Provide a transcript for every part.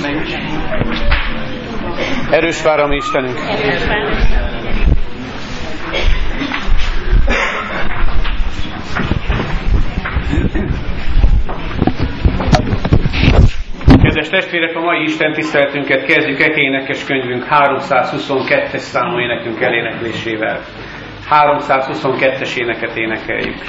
Erős vár a mi Istenünk. Kedves testvérek, a mai Isten tiszteletünket kezdjük énekes könyvünk 322-es számú énekünk eléneklésével. 322-es éneket énekeljük.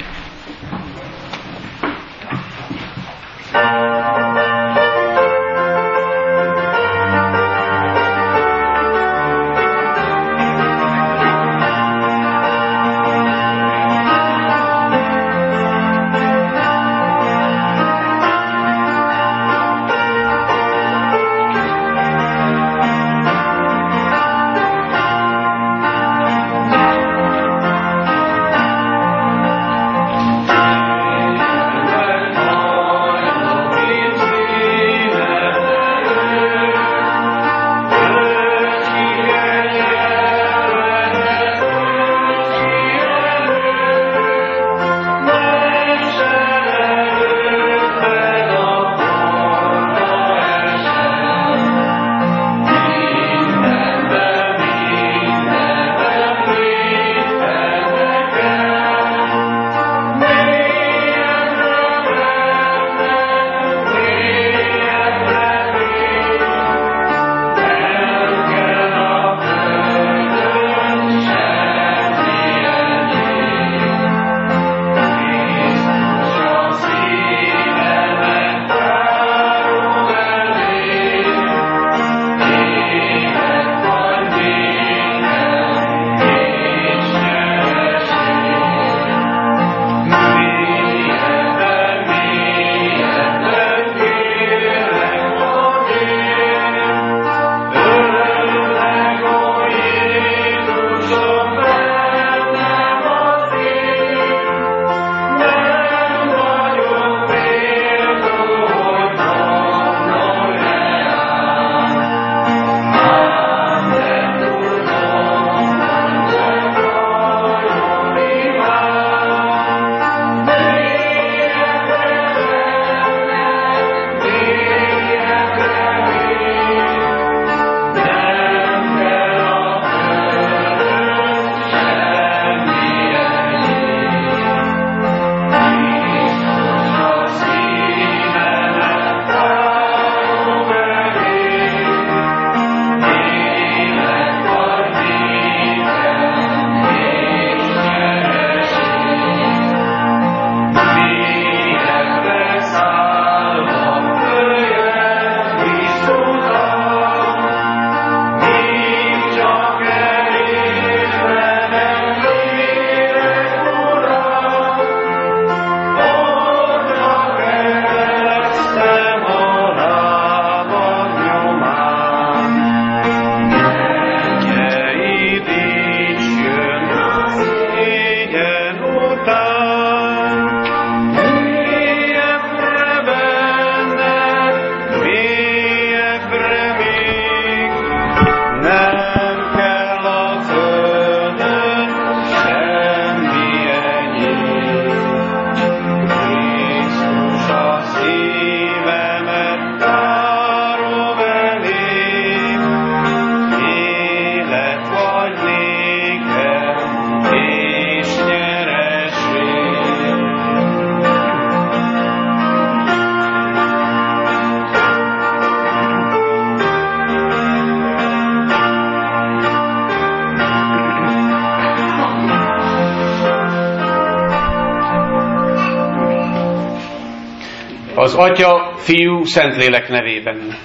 Az Atya, Fiú, Szentlélek nevében.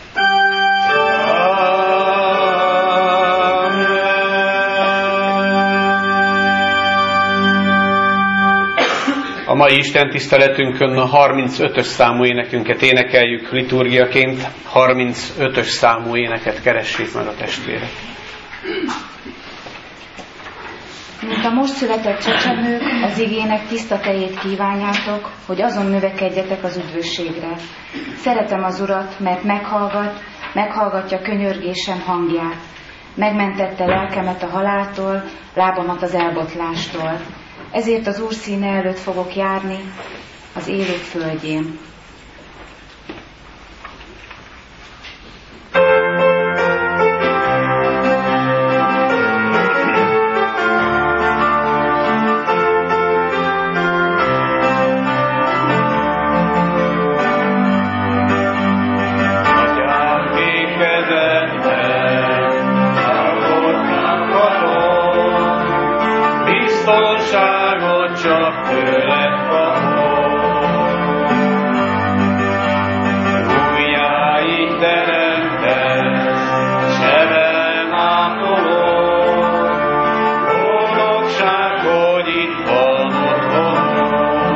A mai Isten tiszteletünkön a 35-ös számú énekünket énekeljük liturgiaként. 35-ös számú éneket keressék meg a testvérek. Mint a most született csecsemők, az igének tiszta tejét kívánjátok, hogy azon növekedjetek az üdvösségre. Szeretem az Urat, mert meghallgatja könyörgésem hangját. Megmentette lelkemet a haláltól, lábamat az elbotlástól. Ezért az Úr színe előtt fogok járni az élők földjén. csak tőled kapom. Újjáig teremtesz, sebem ápolom, boldogság, hogy itt van otthonom.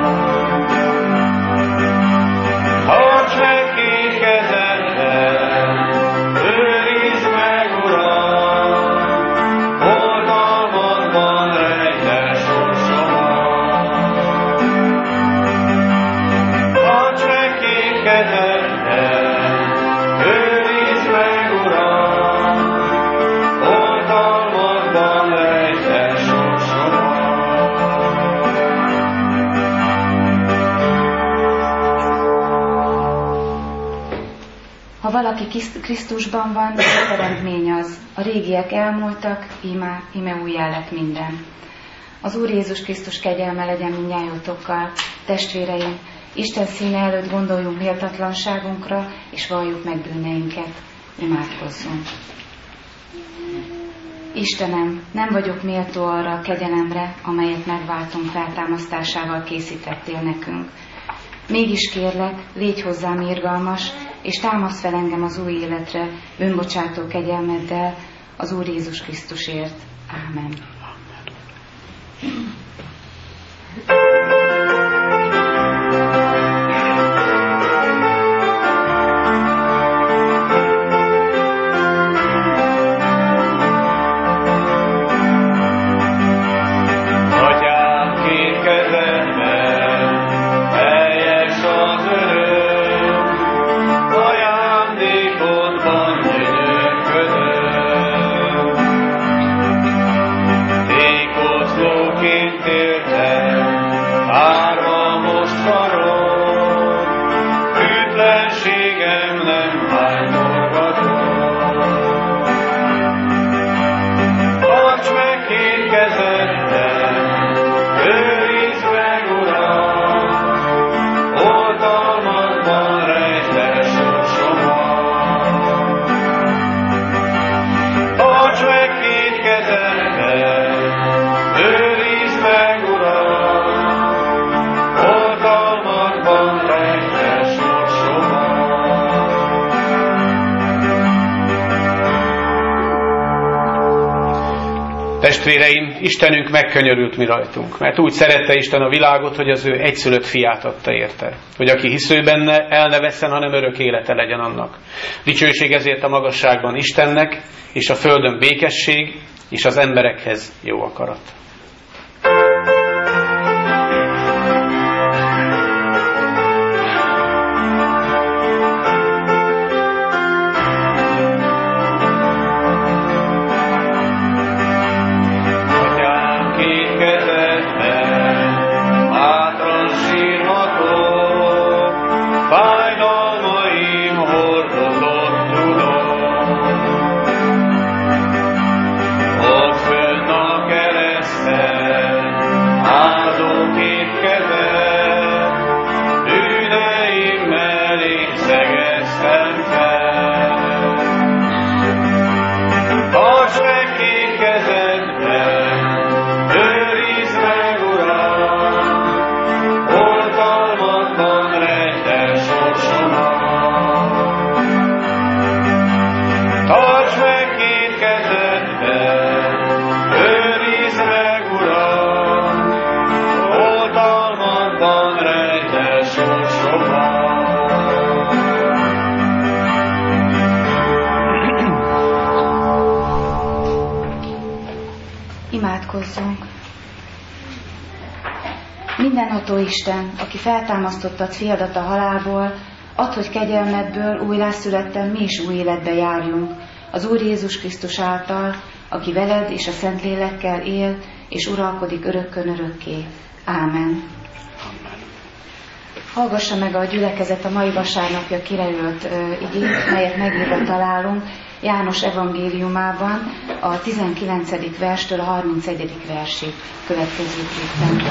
Tarts meg két kezeddel, őrizd meg, Uram, oltalmadban rejtett sorsomat. Tarts meg két kezeddel, őrizd meg, Uram, oltalmadban rejtett sorsomat. Ha valaki Krisztusban van, a teremtmény az. A régiek elmúltak, íme újjá lett minden. Az Úr Jézus Krisztus kegyelme legyen mindnyájotokkal. Testvéreim, Isten színe előtt gondoljunk méltatlanságunkra, és valljuk meg bűneinket. Imádkozzunk. Istenem, nem vagyok méltó arra a kegyelemre, amelyet megváltunk feltámasztásával készítettél nekünk. Mégis kérlek, légy hozzám irgalmas, és támaszd fel engem az új életre, bűnbocsátó kegyelmeddel, az Úr Jézus Krisztusért. Ámen. Atyám, két kezedben teljes az öröm, ajándékodban gyönyörködöm. Tékozlóként éltem, árva most varrom, hűtlenségem nem bántorgatom. Tarts meg két kezeddel, őrizd meg, Uram, oltalmadban rejtett sorsomat. Tarts meg két kezeddel, őrizd meg, Uram, oltalmadban rejtett sorsomat. Testvéreim, Istenünk megkönyörült mi rajtunk, mert úgy szerette Isten a világot, hogy az ő egyszülött fiát adta érte, hogy aki hisz ő benne, el ne vesszen, hanem örök élete legyen annak. Dicsőség ezért a magasságban Istennek, és a földön békesség, és az emberekhez jó akarat. Atyám, két kezedben bátran sírhatok, fájdalmaim hordozott tudom. Ott fönn a kereszten áldó két kezed, bűneimmel én szegeztem fel. Tarts meg két kezedben, őrizd meg, Uram, oltalmadban rejtett sorsomat. Tarts meg két kezedben, őrizd meg, Uram, oltalmadban rejtett sorsomat. Imádkozzunk! Mindenható Isten, aki feltámasztottad fiadat a halálból, add, hogy kegyelmedből újjászületten mi is új életbe járjunk, az Úr Jézus Krisztus által, aki veled és a Szentlélekkel él, és uralkodik örökkön örökké. Ámen. Hallgassa meg a gyülekezet a mai vasárnapja kireült igét, melyet megírva találunk János evangéliumában a 19. verstől a 31. versig következőképpen.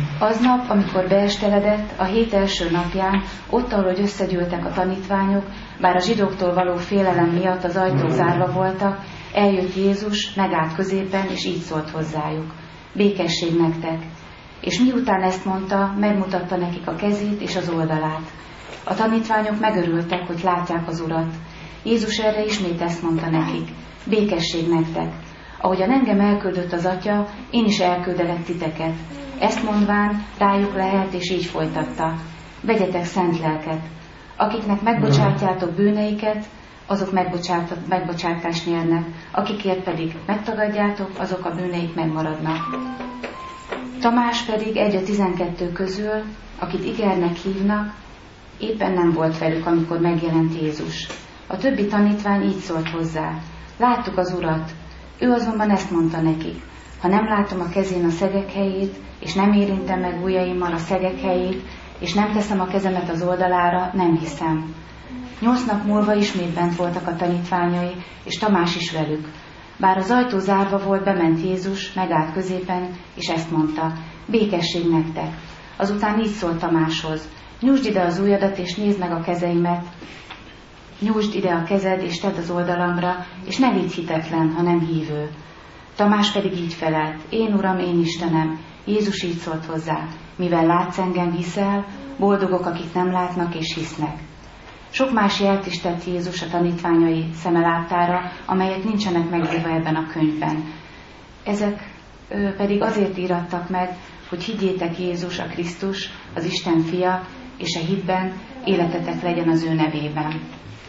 Aznap, amikor beesteledett, a hét első napján, ott, ahol összegyűltek a tanítványok, Bár a zsidóktól való félelem miatt az ajtók zárva voltak, eljött Jézus, megállt középen, és így szólt hozzájuk: békesség nektek! És miután ezt mondta, megmutatta nekik a kezét és az oldalát. A tanítványok megörültek, hogy látják az Urat. Jézus erre ismét ezt mondta nekik: békesség nektek! Ahogyan engem elküldött az Atya, én is elküldelek titeket. Ezt mondván rájuk lehelt, és így folytatta: vegyetek szent lelket! Akiknek megbocsátjátok bűneiket, azok megbocsátást nyernek, akikért pedig megtagadjátok, azok a bűneik megmaradnak. Tamás pedig egy a 12 közül, akit Igernek hívnak, éppen nem volt velük, amikor megjelent Jézus. A többi tanítvány így szólt hozzá: láttuk az Urat. Ő azonban ezt mondta nekik: ha nem látom a kezén a szegek helyét, és nem érintem meg ujjaimmal a szegek helyét, és nem teszem a kezemet az oldalára, nem hiszem. 8 nap múlva ismét bent voltak a tanítványai, és Tamás is velük. Bár az ajtó zárva volt, bement Jézus, megállt középen, és ezt mondta: békesség nektek! Azután így szólt Tamáshoz: nyújtsd ide az ujjadat, és nézd meg a kezeimet, nyújtsd ide a kezed, és tedd az oldalamra, és ne légy hitetlen, hanem hívő. Tamás pedig így felelt: én Uram, én Istenem. Jézus így szólt hozzá: mivel látsz engem, hiszel, boldogok, akik nem látnak és hisznek. Sok más jelt is tett Jézus a tanítványai szeme láttára, amelyek nincsenek megírva ebben a könyvben. Ezek pedig azért írattak meg, hogy higgyétek Jézus a Krisztus, az Isten fia, és a hitben életetek legyen az ő nevében.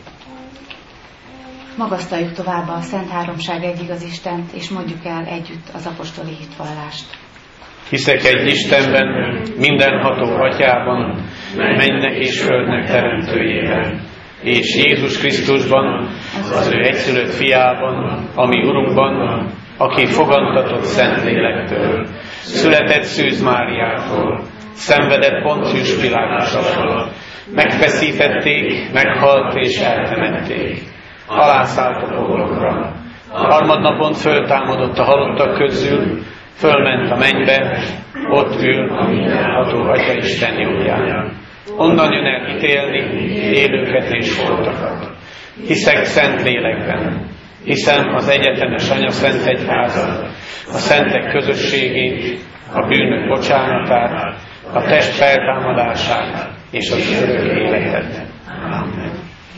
Magasztaljuk tovább a Szent Háromság egy igaz Istent, és mondjuk el együtt az apostoli hitvallást. Hiszek egy Istenben, mindenható Atyában, mennek és földnek teremtőjében, és Jézus Krisztusban, az ő egyszülött fiában, ami Urunkban, aki fogantatott Szentlélektől, született Szűz Máriától, szenvedett Poncius Pilátus alatt, megfeszítették, meghalt és eltemették, alászállt a poklokra, harmadnapon föltámadott a halottak közül, fölment a mennybe, ott ül a mindenható Atya Isten jobbján. Onnan jön el ítélni élőket és holtakat. Hiszek szent lélekben, hiszem az egyetemes Anya Szent Egyházat, a szentek közösségét, a bűnök bocsánatát, a test feltámadását és az örök életet. Amen.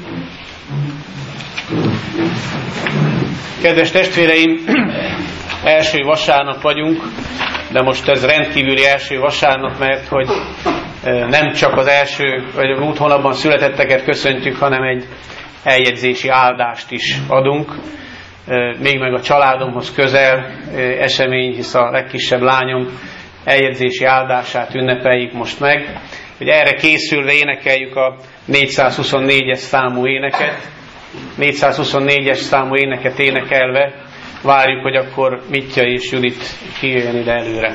Kedves testvéreim, első vasárnap vagyunk, de most ez rendkívüli első vasárnap, mert hogy nem csak az első, vagy a múlt hónapban születetteket köszöntjük, hanem egy eljegyzési áldást is adunk. Még meg a családomhoz közel esemény, hisz a legkisebb lányom eljegyzési áldását ünnepeljük most meg. Hogy erre készülve énekeljük a 424-es számú éneket. 424-es számú éneket énekelve várjuk, hogy akkor Mitya és Judit kijöjjön ide előre.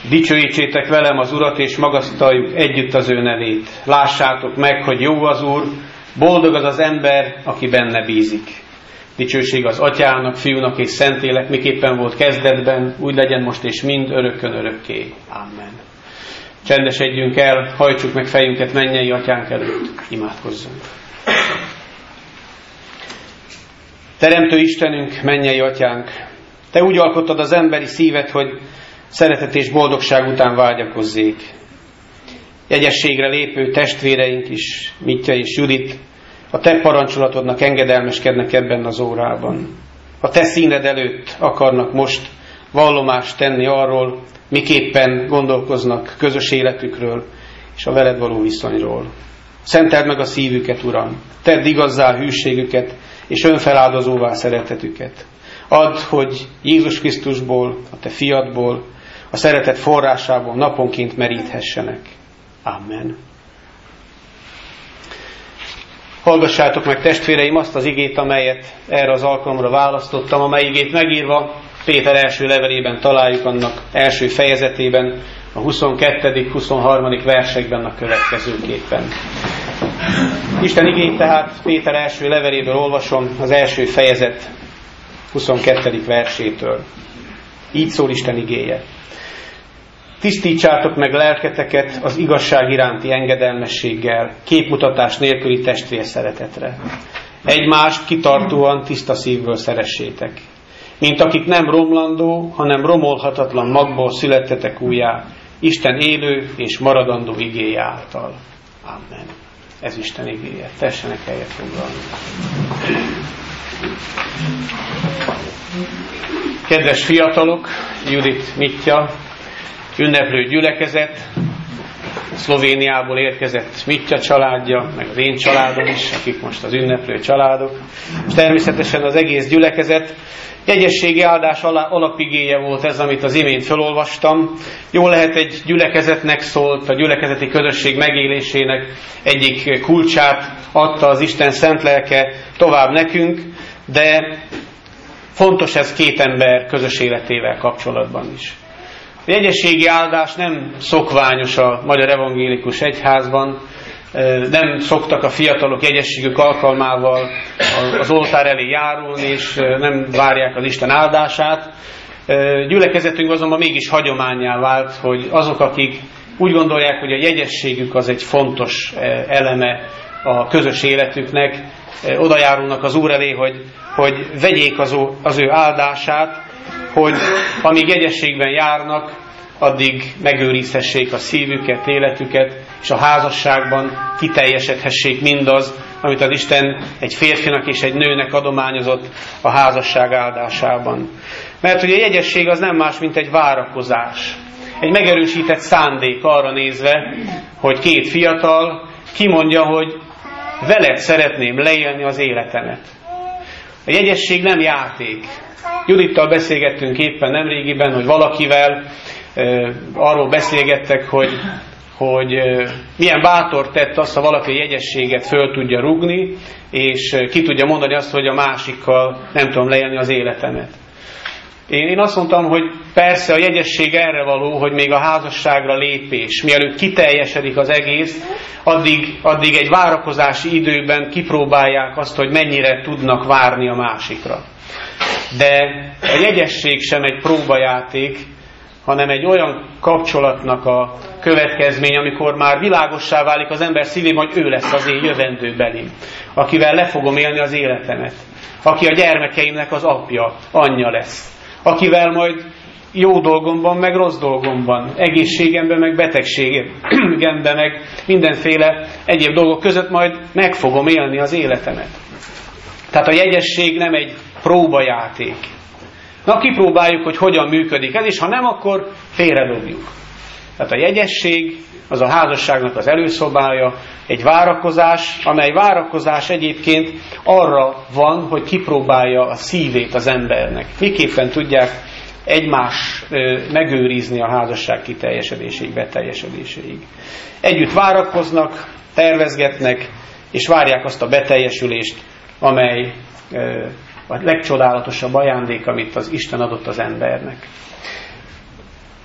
Dicsőítsétek velem az Urat, és magasztaljuk együtt az ő nevét. Lássátok meg, hogy jó az Úr, boldog az az ember, aki benne bízik. Dicsőség az Atyának, Fiúnak és Szentlélek, miképpen volt kezdetben, úgy legyen most és mind örökkön örökké. Amen. Csendesedjünk el, hajtsuk meg fejünket mennyei Atyánk előtt, imádkozzunk. Teremtő Istenünk, mennyei Atyánk, Te úgy alkottad az emberi szívet, hogy szeretet és boldogság után vágyakozzék. Jegyességre lépő testvéreink is, Mitya és Judit, a Te parancsolatodnak engedelmeskednek ebben az órában. A Te színed előtt akarnak most vallomást tenni arról, miképpen gondolkoznak közös életükről és a veled való viszonyról. Szenteld meg a szívüket, Uram, tedd igazzá hűségüket és önfeláldozóvá szeretetüket. Add, hogy Jézus Krisztusból, a Te fiadból, a szeretet forrásából naponként meríthessenek. Amen. Hallgassátok meg, testvéreim, azt az igét, amelyet erre az alkalomra választottam, amely igét megírva Péter első levelében találjuk, annak első fejezetében, a 22.-23. versekben a következőképpen. Isten igét tehát Péter első leveléből olvasom, az első fejezet 22. versétől. Így szól Isten igéje. Tisztítsátok meg lelketeket az igazság iránti engedelmességgel, képmutatás nélküli testvérszeretetre. Egymást kitartóan tiszta szívből szeressétek. Mint akik nem romlandó, hanem romolhatatlan magból születtetek újjá, Isten élő és maradandó igéje által. Amen. Ez Isten igéje. Tessenek helyet foglalni. Kedves fiatalok, Judit, Mitya, ünneplő gyülekezet, Szlovéniából érkezett Mitya családja, meg az én családom is, akik most az ünneplő családok, és természetesen az egész gyülekezet. Jegyességi áldás alapigéje volt ez, amit az imént felolvastam. Jól lehet, egy gyülekezetnek szólt, a gyülekezeti közösség megélésének egyik kulcsát adta az Isten szent lelke tovább nekünk, de fontos ez két ember közös életével kapcsolatban is. A jegyességi áldás nem szokványos a Magyar Evangélikus Egyházban, nem szoktak a fiatalok jegyességük alkalmával az oltár elé járulni, és nem várják az Isten áldását. Gyülekezetünk azonban mégis hagyománnyá vált, hogy azok, akik úgy gondolják, hogy a jegyességük az egy fontos eleme a közös életüknek, oda járulnak az Úr elé, hogy vegyék az ő áldását, hogy amíg jegyességben járnak, addig megőrizhessék a szívüket, életüket, és a házasságban kiteljesedhessék mindaz, amit az Isten egy férfinak és egy nőnek adományozott a házasság áldásában. Mert ugye a jegyesség az nem más, mint egy várakozás. Egy megerősített szándék arra nézve, hogy két fiatal kimondja, hogy veled szeretném leélni az életemet. A jegyesség nem játék. Judittal beszélgettünk éppen nemrégiben, hogy valakivel arról beszélgettek, hogy milyen bátor tett azt, ha valaki a jegyességet föl tudja rúgni, és ki tudja mondani azt, hogy a másikkal nem tudom leélni az életemet. Én azt mondtam, hogy persze a jegyesség erre való, hogy még a házasságra lépés, mielőtt kiteljesedik az egész, addig egy várakozási időben kipróbálják azt, hogy mennyire tudnak várni a másikra. De a jegyesség sem egy próbajáték, hanem egy olyan kapcsolatnak a következmény, amikor már világossá válik az ember szívében, hogy ő lesz az én jövendőbelim, akivel le fogom élni az életemet, aki a gyermekeimnek az apja, anyja lesz, akivel majd jó dolgomban, meg rossz dolgomban, egészségemben, meg betegségemben, meg mindenféle egyéb dolgok között majd meg fogom élni az életemet. Tehát a jegyesség nem egy próbajáték. Na, kipróbáljuk, hogy hogyan működik ez, és ha nem, akkor félredobjuk. Tehát a jegyesség az a házasságnak az előszobája, egy várakozás, amely várakozás egyébként arra van, hogy kipróbálja a szívét az embernek. Miképpen tudják egymást megőrizni a házasság kiteljesedéséig, beteljesedéséig. Együtt várakoznak, tervezgetnek, és várják azt a beteljesülést, amely a legcsodálatosabb ajándék, amit az Isten adott az embernek.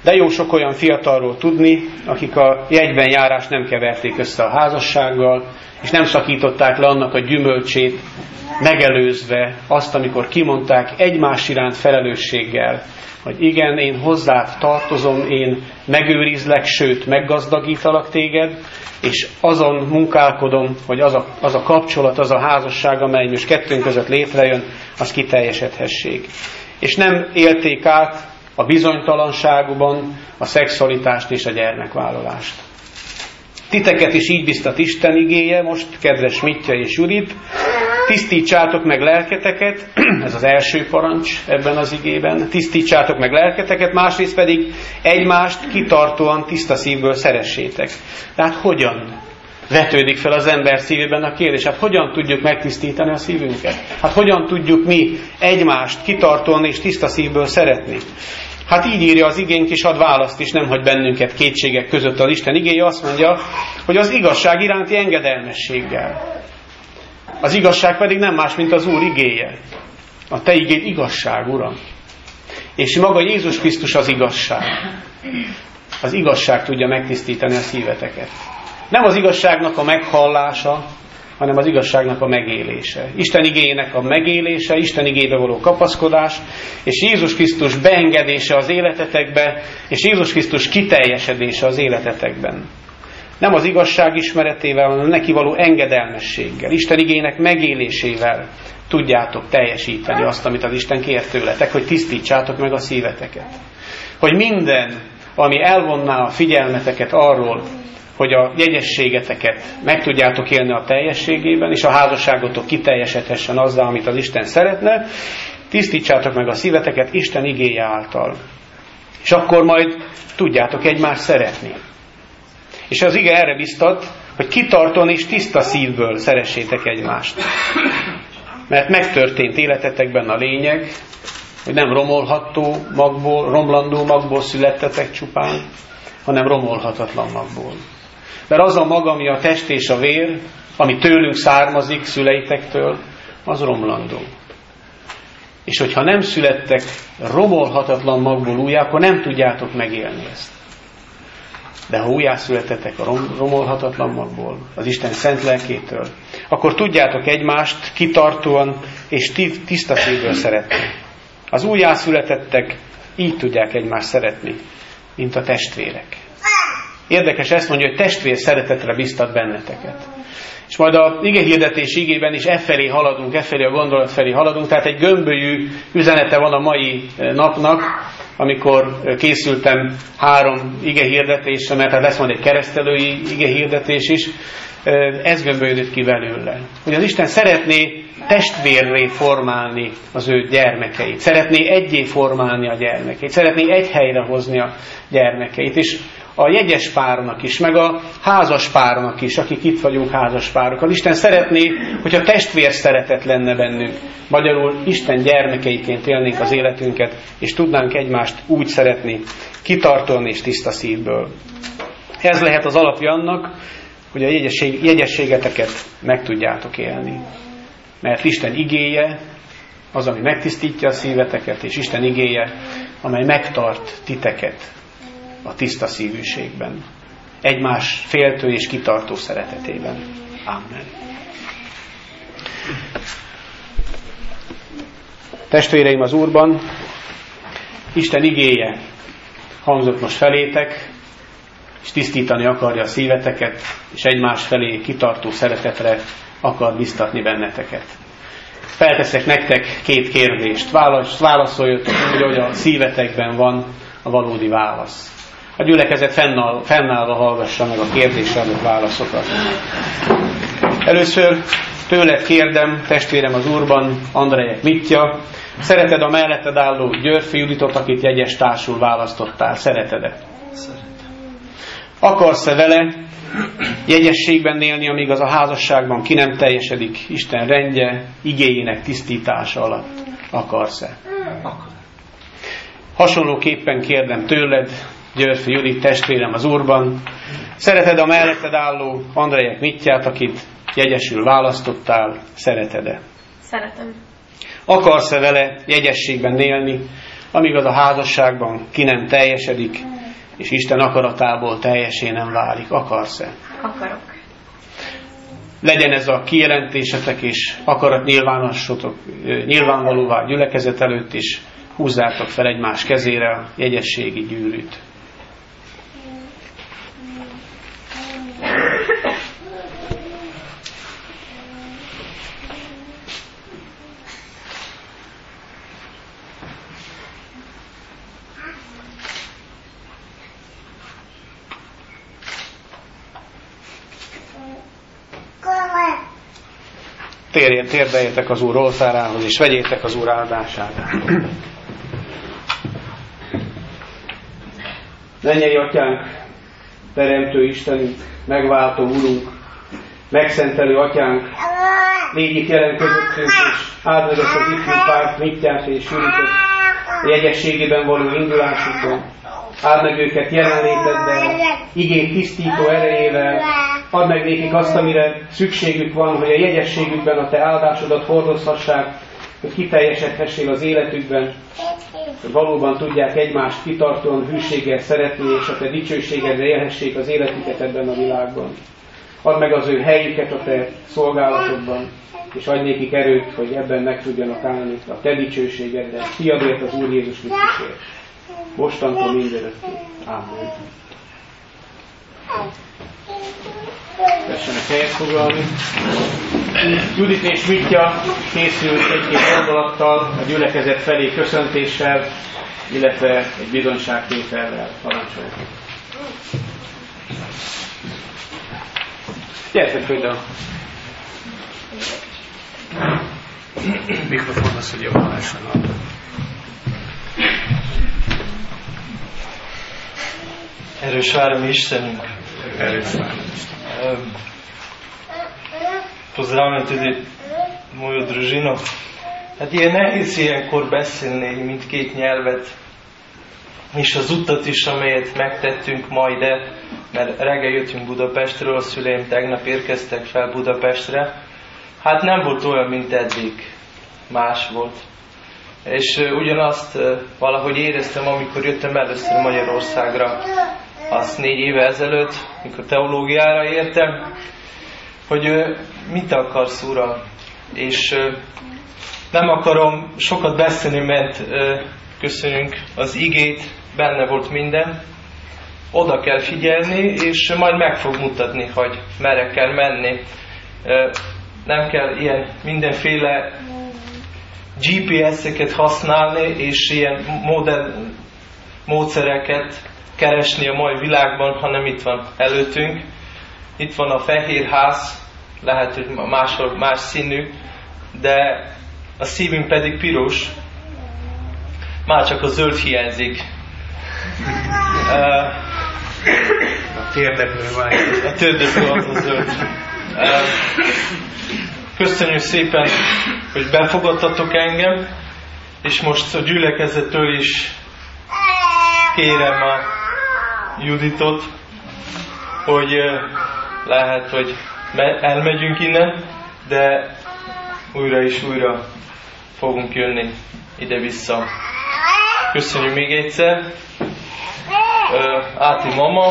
De jó sok olyan fiatalról tudni, akik a jegyben járást nem keverték össze a házassággal, és nem szakították le annak a gyümölcsét, megelőzve azt, amikor kimondták egymás iránt felelősséggel, hogy igen, én hozzád tartozom, én megőrizlek, sőt, meggazdagítalak téged, és azon munkálkodom, hogy az a kapcsolat, az a házasság, amely most kettőnk között létrejön, az kiteljesedhessék. És nem élték át a bizonytalanságban a szexualitást és a gyermekvállalást. Titeket is így biztat Isten igéje, most kedves Mitya és Judit, tisztítsátok meg lelketeket, ez az első parancs ebben az igében, tisztítsátok meg lelketeket, másrészt pedig egymást kitartóan tiszta szívből szeressétek. Tehát hogyan vetődik fel az ember szívében a kérdés? Hát hogyan tudjuk megtisztítani a szívünket? Hát hogyan tudjuk mi egymást kitartóan és tiszta szívből szeretni? Hát így írja az igénk, és ad választ is, nem hagy bennünket kétségek között az Isten igéje, azt mondja, hogy az igazság iránti engedelmességgel. Az igazság pedig nem más, mint az Úr igéje. A te igéd igazság, Uram. És maga Jézus Krisztus az igazság. Az igazság tudja megtisztítani a szíveteket. Nem az igazságnak a meghallása, hanem az igazságnak a megélése. Isten igéjének a megélése, Isten igébe való kapaszkodás, és Jézus Krisztus beengedése az életetekbe, és Jézus Krisztus kiteljesedése az életetekben. Nem az igazság ismeretével, hanem neki való engedelmességgel, Isten igének megélésével tudjátok teljesíteni azt, amit az Isten kér tőletek, hogy tisztítsátok meg a szíveteket. Hogy minden, ami elvonná a figyelmeteket arról, hogy a jegyességeteket meg tudjátok élni a teljességében, és a házasságotok kiteljesedhessen azzal, amit az Isten szeretne, tisztítsátok meg a szíveteket Isten igéje által. És akkor majd tudjátok egymást szeretni. És az ige erre biztat, hogy kitartóan és tiszta szívből szeressétek egymást. Mert megtörtént életetekben a lényeg, hogy nem romlandó magból születtetek csupán, hanem romolhatatlan magból. Mert az a mag, ami a test és a vér, ami tőlünk származik, szüleitektől, az romlandó. És hogyha nem születtek romolhatatlan magból újjá, akkor nem tudjátok megélni ezt. De ha újjászületetek a romolhatatlan magból, az Isten szent lelkétől, akkor tudjátok egymást kitartóan és tiszta szívből szeretni. Az újjászületettek így tudják egymást szeretni, mint a testvérek. Érdekes, ezt mondja, hogy testvér szeretetre biztat benneteket. És majd a igehirdetés igében is efelé haladunk, efelé a gondolat felé haladunk, tehát egy gömbölyű üzenete van a mai napnak, amikor készültem 3 igehirdetésre, mert lesz majd egy keresztelői igehirdetés is, ez gömbölyödött ki belőle. Hogy az Isten szeretné testvérré formálni az ő gyermekeit, szeretné egyé formálni a gyermekeit, szeretné egy helyre hozni a gyermekeit, és a jegyes párnak is, meg a házas párnak is, akik itt vagyunk házas párok. Az Isten szeretné, hogyha testvér szeretet lenne bennünk. Magyarul Isten gyermekeiként élnénk az életünket, és tudnánk egymást úgy szeretni, kitartóan és tiszta szívből. Ez lehet az alapja annak, hogy a jegyességeteket meg tudjátok élni. Mert Isten igéje az, ami megtisztítja a szíveteket, és Isten igéje, amely megtart titeket a tiszta szívűségben, egymás féltő és kitartó szeretetében. Amen. Testvéreim az Úrban, Isten igéje hangzott most felétek, és tisztítani akarja a szíveteket, és egymás felé kitartó szeretetre akar biztatni benneteket. Felteszek nektek 2 kérdést. Válaszoljatok úgy, hogy a szívetekben van a valódi válasz. A gyülekezet fennállva hallgassa meg a kérdésre adott válaszokat. Először tőled kérdem, testvérem az Úrban, Andrejek Mitya, szereted a melletted álló Györfi Juditot, akit jegyes társul választottál? Szereted-e? Szeretem. Akarsz-e vele jegyességben élni, amíg az a házasságban ki nem teljesedik Isten rendje, igéjének tisztítása alatt? Akarsz-e? Akar. Hasonlóképpen kérdem tőled, Györfi Judit, testvérem az Úrban, szereted a melletted álló Andrejek Mityát, akit jegyesül választottál? Szereted-e? Szeretem. Akarsz-e vele jegyességben élni, amíg az a házasságban ki nem teljesedik, és Isten akaratából teljesé nem válik. Akarsz-e? Akarok. Legyen ez a kijelentésetek és akarat nyilvánvalóvá gyülekezet előtt is, húzzátok fel egymás kezére a jegyességi gyűrűt. Térdeljetek az Úr oltárához, és vegyétek az Úr áldását. Mennyei Atyánk, Teremtő Istenünk, megváltó Urunk, megszentelő Atyánk, légy itt jelen közöttünk, és áld meg ezt az ifjú párt, Mittyát és Juditot a jegyességében való indulásukban. Áld meg őket jelenléteddel, igény tisztító erejével, add meg nékik azt, amire szükségük van, hogy a jegyességükben a Te áldásodat hordozhassák, hogy kiteljesedhessél az életükben, hogy valóban tudják egymást kitartóan hűséggel szeretni, és a Te dicsőségedre élhessék az életüket ebben a világban. Add meg az ő helyüket a Te szolgálatodban, és adj nékik erőt, hogy ebben meg tudjanak állni a Te dicsőségedre, Fiadért, az Úr Jézus Krisztusért. Mostantól mindörökké. Ámen. Tessenek helyet foglalni. Judit és Mittya készült egy-két gondolattal a gyülekezet felé köszöntéssel, illetve egy bizonyságtétellel. Parancsolják. Gyertek oda! Mikrofon az, hogy jobban lehessen adni. Erős várom Istenünk. Erős várom Istenünk. Pozdravljam tudi mojo družino. Hát ilyen nehéz ilyenkor beszélni mindkét nyelvet, és az utat is, amelyet megtettünk ma ide, mert reggel jöttünk Budapestről, a szüleim tegnap érkeztek fel Budapestre. Hát nem volt olyan, mint eddig. Más volt. És ugyanazt valahogy éreztem, amikor jöttem először Magyarországra, azt 4 éve ezelőtt, mikor teológiára értem, hogy mit akarsz, Uram? És nem akarom sokat beszélni, mert köszönjük az igét, benne volt minden. Oda kell figyelni, és majd meg fog mutatni, hogy merre kell menni. Nem kell ilyen mindenféle GPS-eket használni, és ilyen modern módszereket keresni a mai világban, hanem itt van előttünk. Itt van a fehér ház, lehet, hogy más színű, de a szívünk pedig piros. Már csak a zöld hiányzik. A térdeplő van. A térdeplő az a zöld. Köszönjük szépen, hogy befogadtatok engem, és most a gyülekezettől is kérem a Juditot, hogy lehet, hogy elmegyünk innen, de újra és újra fogunk jönni ide-vissza. Köszönjük még egyszer. Áti mama,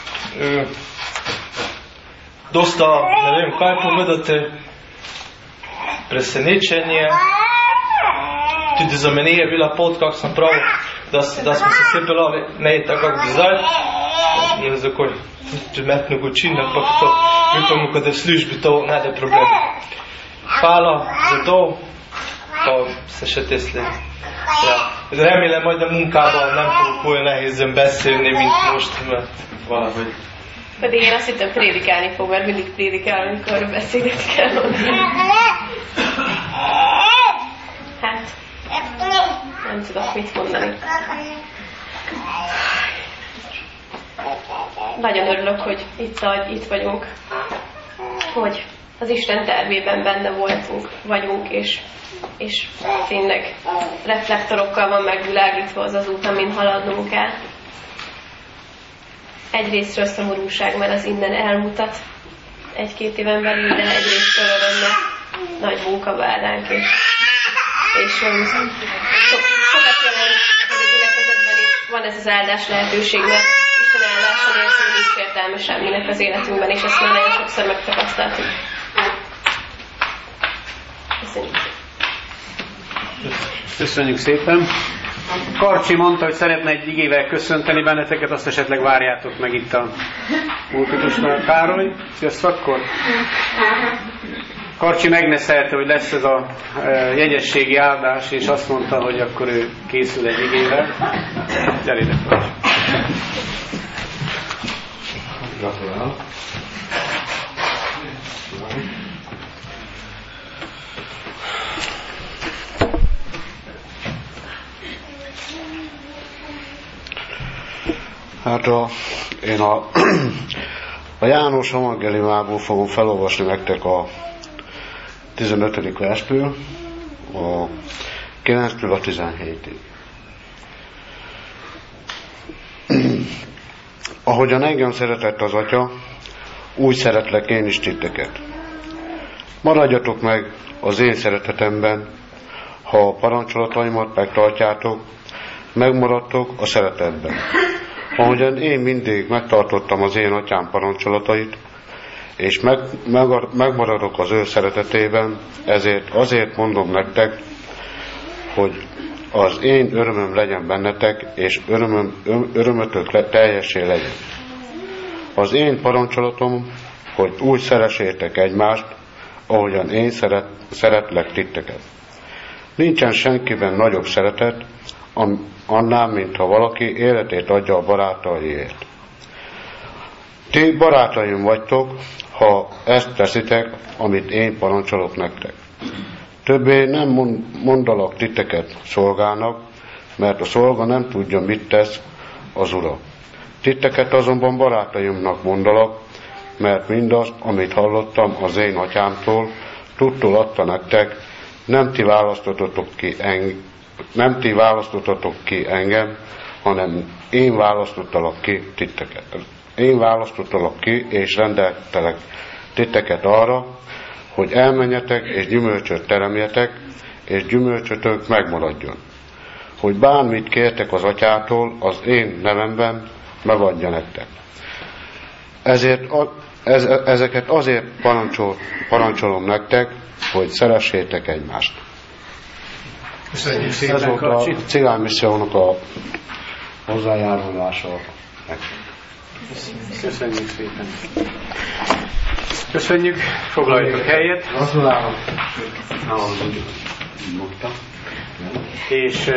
dosta, ne vem kaj povedati, presenečenje. Tudi za mene je bila pot, kako sem prav, da smo se vse pelali, ne tako kako zdaj. Ne za koj, če metno gočin, ampak to, upamo, kad je v službi, to ne da problem. Hvala za to, pa se še te sledi. Ja. Remélem majd a munkában nem fogok olyan nehézen beszélni, mint most, mert valahogy. Pedig én azt hittem prédikálni fog, mert mindig prédikál, amikor beszélget kell mondani. Hát, nem tudok mit mondani. Nagyon örülök, hogy itt vagyunk, hogy az Isten tervében benne vagyunk, és tényleg reflektorokkal van megvilágítva az út, amin haladnunk kell. Egyrésztről szomorúság, mert az innen elmutat 1-2 éven belül, de egyrésztről örömmel nagy munka vár ránk, és sokat jelent, hogy az áldás lehetőség, mert Isten áldása nélkül nincs értelme semminek az életünkben, és ezt már nagyon sokszor megtapasztaltuk. Köszönjük. Köszönjük szépen. Karcsi mondta, hogy szeretne egy igével köszönteni benneteket, azt esetleg várjátok meg itt a pulpitusnál. Károly, jössz akkor? Karcsi megneszelte, hogy lesz ez a jegyességi áldás, és azt mondta, hogy akkor ő készül egy igével. Gyere ide, Karcsi. Gratulálok. Hát én a János evangéliumából fogom felolvasni nektek a 15. verstől, a 9-től a 17-ig. Ahogyan engem szeretett az Atya, úgy szeretlek én is titeket. Maradjatok meg az én szeretetemben, ha a parancsolataimat megtartjátok, megmaradtok a szeretetben. Ahogyan én mindig megtartottam az én Atyám parancsolatait, és megmaradok az ő szeretetében, azért mondom nektek, hogy az én örömöm legyen bennetek, és örömötök teljessé legyen. Az én parancsolatom, hogy úgy szeressétek egymást, ahogyan én szeretlek titeket. Nincsen senkiben nagyobb szeretet, annál, mintha valaki életét adja a barátaiért. Ti barátaim vagytok, ha ezt teszitek, amit én parancsolok nektek. Többé nem mondalak titeket szolgának, mert a szolga nem tudja, mit tesz az ura. Titeket azonban barátaimnak mondalak, mert mindazt, amit hallottam az én atyámtól, tudtul adta nektek, nem ti választottatok ki engem, hanem én választottalak ki titeket. Én választottalak ki, és rendeltelek titeket arra, hogy elmenjetek, és gyümölcsöt teremjetek, és gyümölcsötök megmaradjon. Hogy bármit kértek az atyától, az én nevemben megadja nektek. Ezeket azért parancsolom nektek, hogy szeressétek egymást. Köszönjük szépen, ez volt Karcsi. a cigány missziónak a hozzájárulása. Köszönjük szépen. Köszönjük, foglaljatok helyet. Gratulálok. És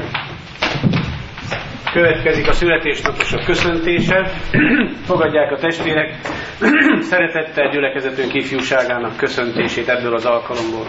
következik a születésnaposok köszöntése. Fogadják a testvérek szeretettel gyülekezetünk ifjúságának köszöntését ebből az alkalomból.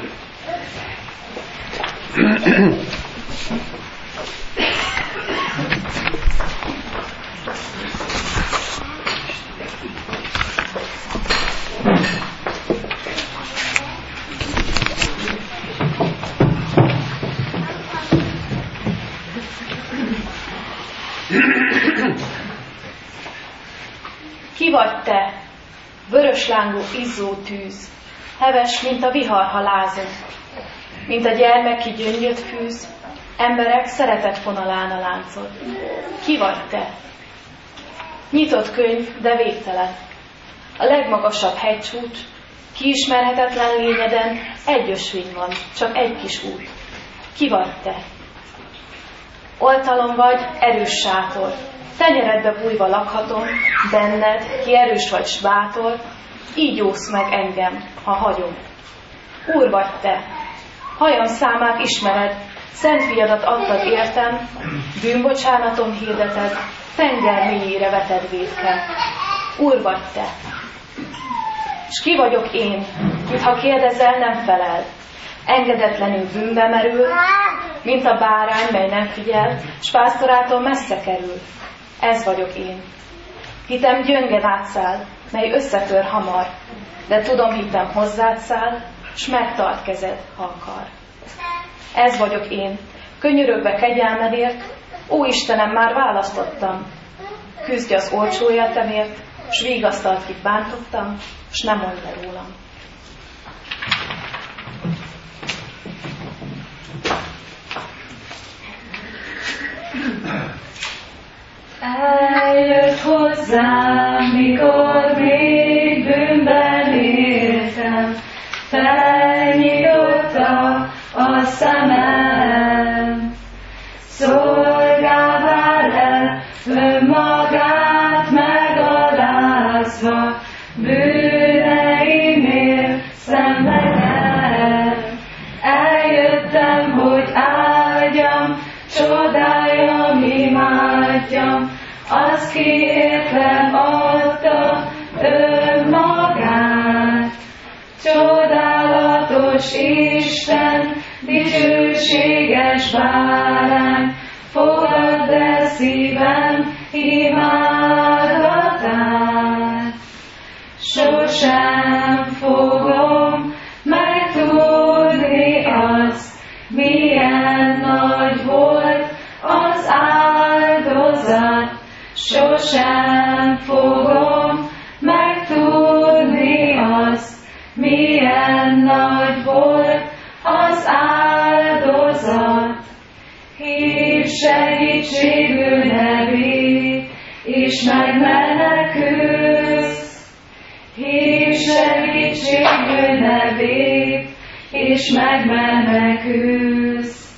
Ki vagy te, vöröslángú izzó tűz, heves, mint a vihar, ha lázol, mint a gyermeki gyöngyöt fűz, emberek szeretet fonalán a láncod. Ki vagy te? Nyitott könyv, de végtelen. A legmagasabb hegycsúcs, kiismerhetetlen lényeden egy ösvény van, csak egy kis út. Ki vagy te? Oltalom vagy, erős sátor, tenyeredbe bújva lakhatom, benned, ki erős vagy s bátor, így jósz meg engem, ha hagyom. Úr vagy te, hajam számát ismered, szent fiadat adtad értem, bűnbocsánatom hirdeted, tenger mélyére veted védkem. Úr vagy te. S ki vagyok én, mint ha kérdezel, nem felel, engedetlenül bűnbe merül, mint a bárány, mely nem figyel, s pásztorától messze kerül. Ez vagyok én. Hitem gyöngen átszáll, mely összetör hamar, de tudom, hitem hozzád száll, s megtart kezed, ha akar. Ez vagyok én, könyörögve kegyelmedért, ó Istenem, már választottam. Küzdj az olcsó életemért, s vigasztalt, kit bántottam, s ne mondd le rólam. Eljött hozzám, mikor még bűnben éltem, felnyitotta a szemem. Szolgává lett önmagát megalázva, bűneimért szenvedett. Eljöttem, hogy áldjam, csodáljam, imádjam, az ki értem adta önmagát. Csodálatos Isten, dicsőséges bárány, fogadd el szívem imádatát. Sosem fogom megtudni azt, milyen nagy volt az áldozat. Sosem fogom megtudni azt, milyen nagy volt az áldozat. Hívd segítségül nevét, és megmenekülsz. Hívd segítségül nevét, és megmenekülsz.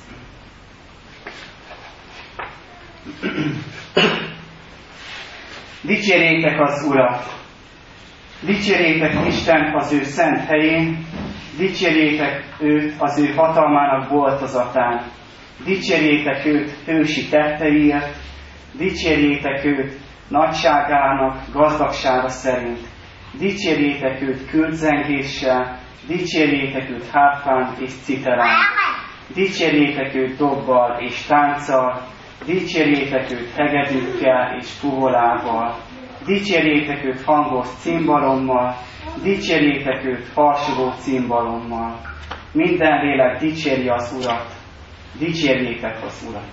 Dicsérjétek az Urat! Dicsérjétek Isten az ő szent helyén, dicsérjétek őt az ő hatalmának boltozatán, dicsérjétek őt hősi tetteiért, dicsérjétek őt nagyságának gazdagsága szerint, dicsérjétek őt küldzengéssel, dicsérjétek őt hárfán és citerán, dicsérjétek őt dobbal és tánccal, dicsérjétek őt hegedűkkel és fuvolával, dicsérjétek őt hangos cimbalommal, dicsérjétek őt harsogó cimbalommal. Minden lélek dicsérje az Urat, dicsérjétek az Urat.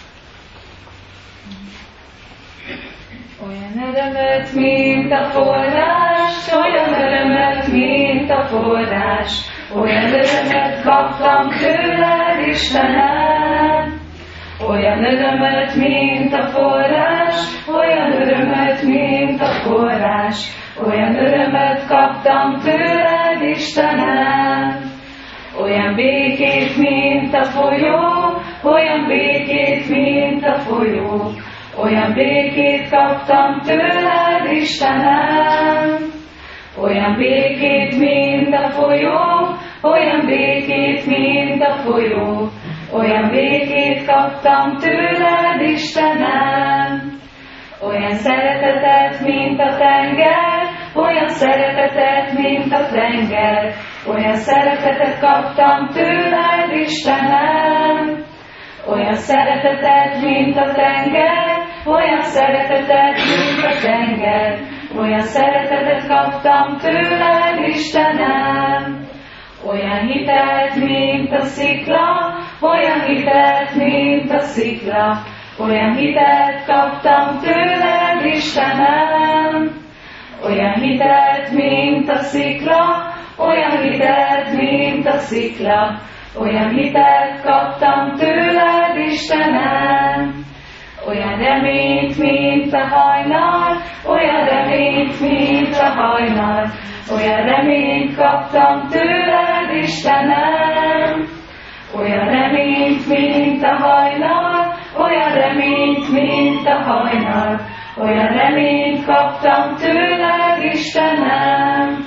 Olyan örömöt, mint a forrás, olyan örömöt, mint a forrás, olyan örömöt kaptam tőled, Istenem. Olyan örömöt, mint a forrás, olyan örömöt, mint a forrás, olyan örömöt kaptam tőled, Istenem. Olyan békét, mint a folyó, olyan békét, mint a folyó, olyan békét kaptam tőled, Istenem. Olyan békét, mint a folyó, olyan békét, mint a folyó, olyan békét kaptam tőled, Istenem. Olyan szeretetet, mint a tenger, olyan szeretetet, mint a tenger, olyan szeretetet kaptam tőled, Istenem. Olyan szeretetet, mint a tenger, olyan szeretetet, mint a tenger, olyan szeretetet kaptam tőled, Istenem. Olyan hitelt, mint a szikla, olyan hitelt, mint a szikla, olyan hitelt kaptam tőled, Istenem. Olyan hitelt, mint a szikla, olyan hitelt, mint a szikla, olyan hitelt kaptam tőled, Istenem. Olyan reményt, mint a hajnal, olyan reményt, mint a hajnal, olyan reményt kaptam tőled, Istenem. Olyan reményt, mint a hajnal, olyan reményt, mint a hajnal, olyan reményt kaptam tőled, Istenem.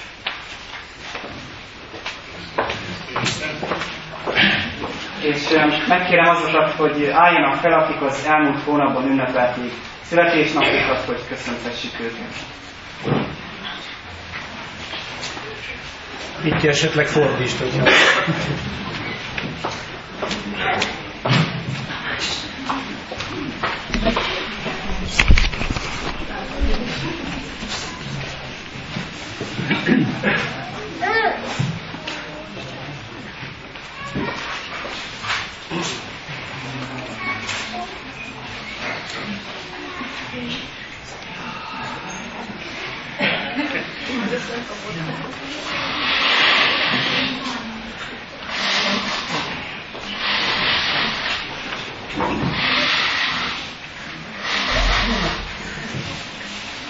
És megkérem azokat, hogy álljanak fel, akik az elmúlt hónapban ünnepelték születésnapjukat, hogy köszönhessük őket. Itt esetleg fordítsd, hogyha...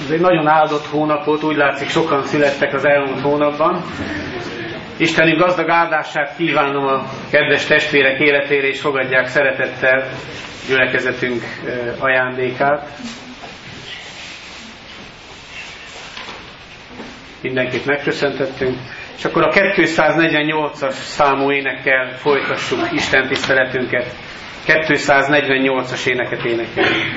Ez egy nagyon áldott hónap volt, úgy látszik sokan születtek az elmúlt hónapban. Istenünk gazdag áldását kívánom a kedves testvérek életére, és fogadják szeretettel gyülekezetünk ajándékát. Mindenkit megköszöntettünk. És akkor a 248-as számú énekkel folytassuk Isten tiszteletünket. 248-as éneket énekeljük.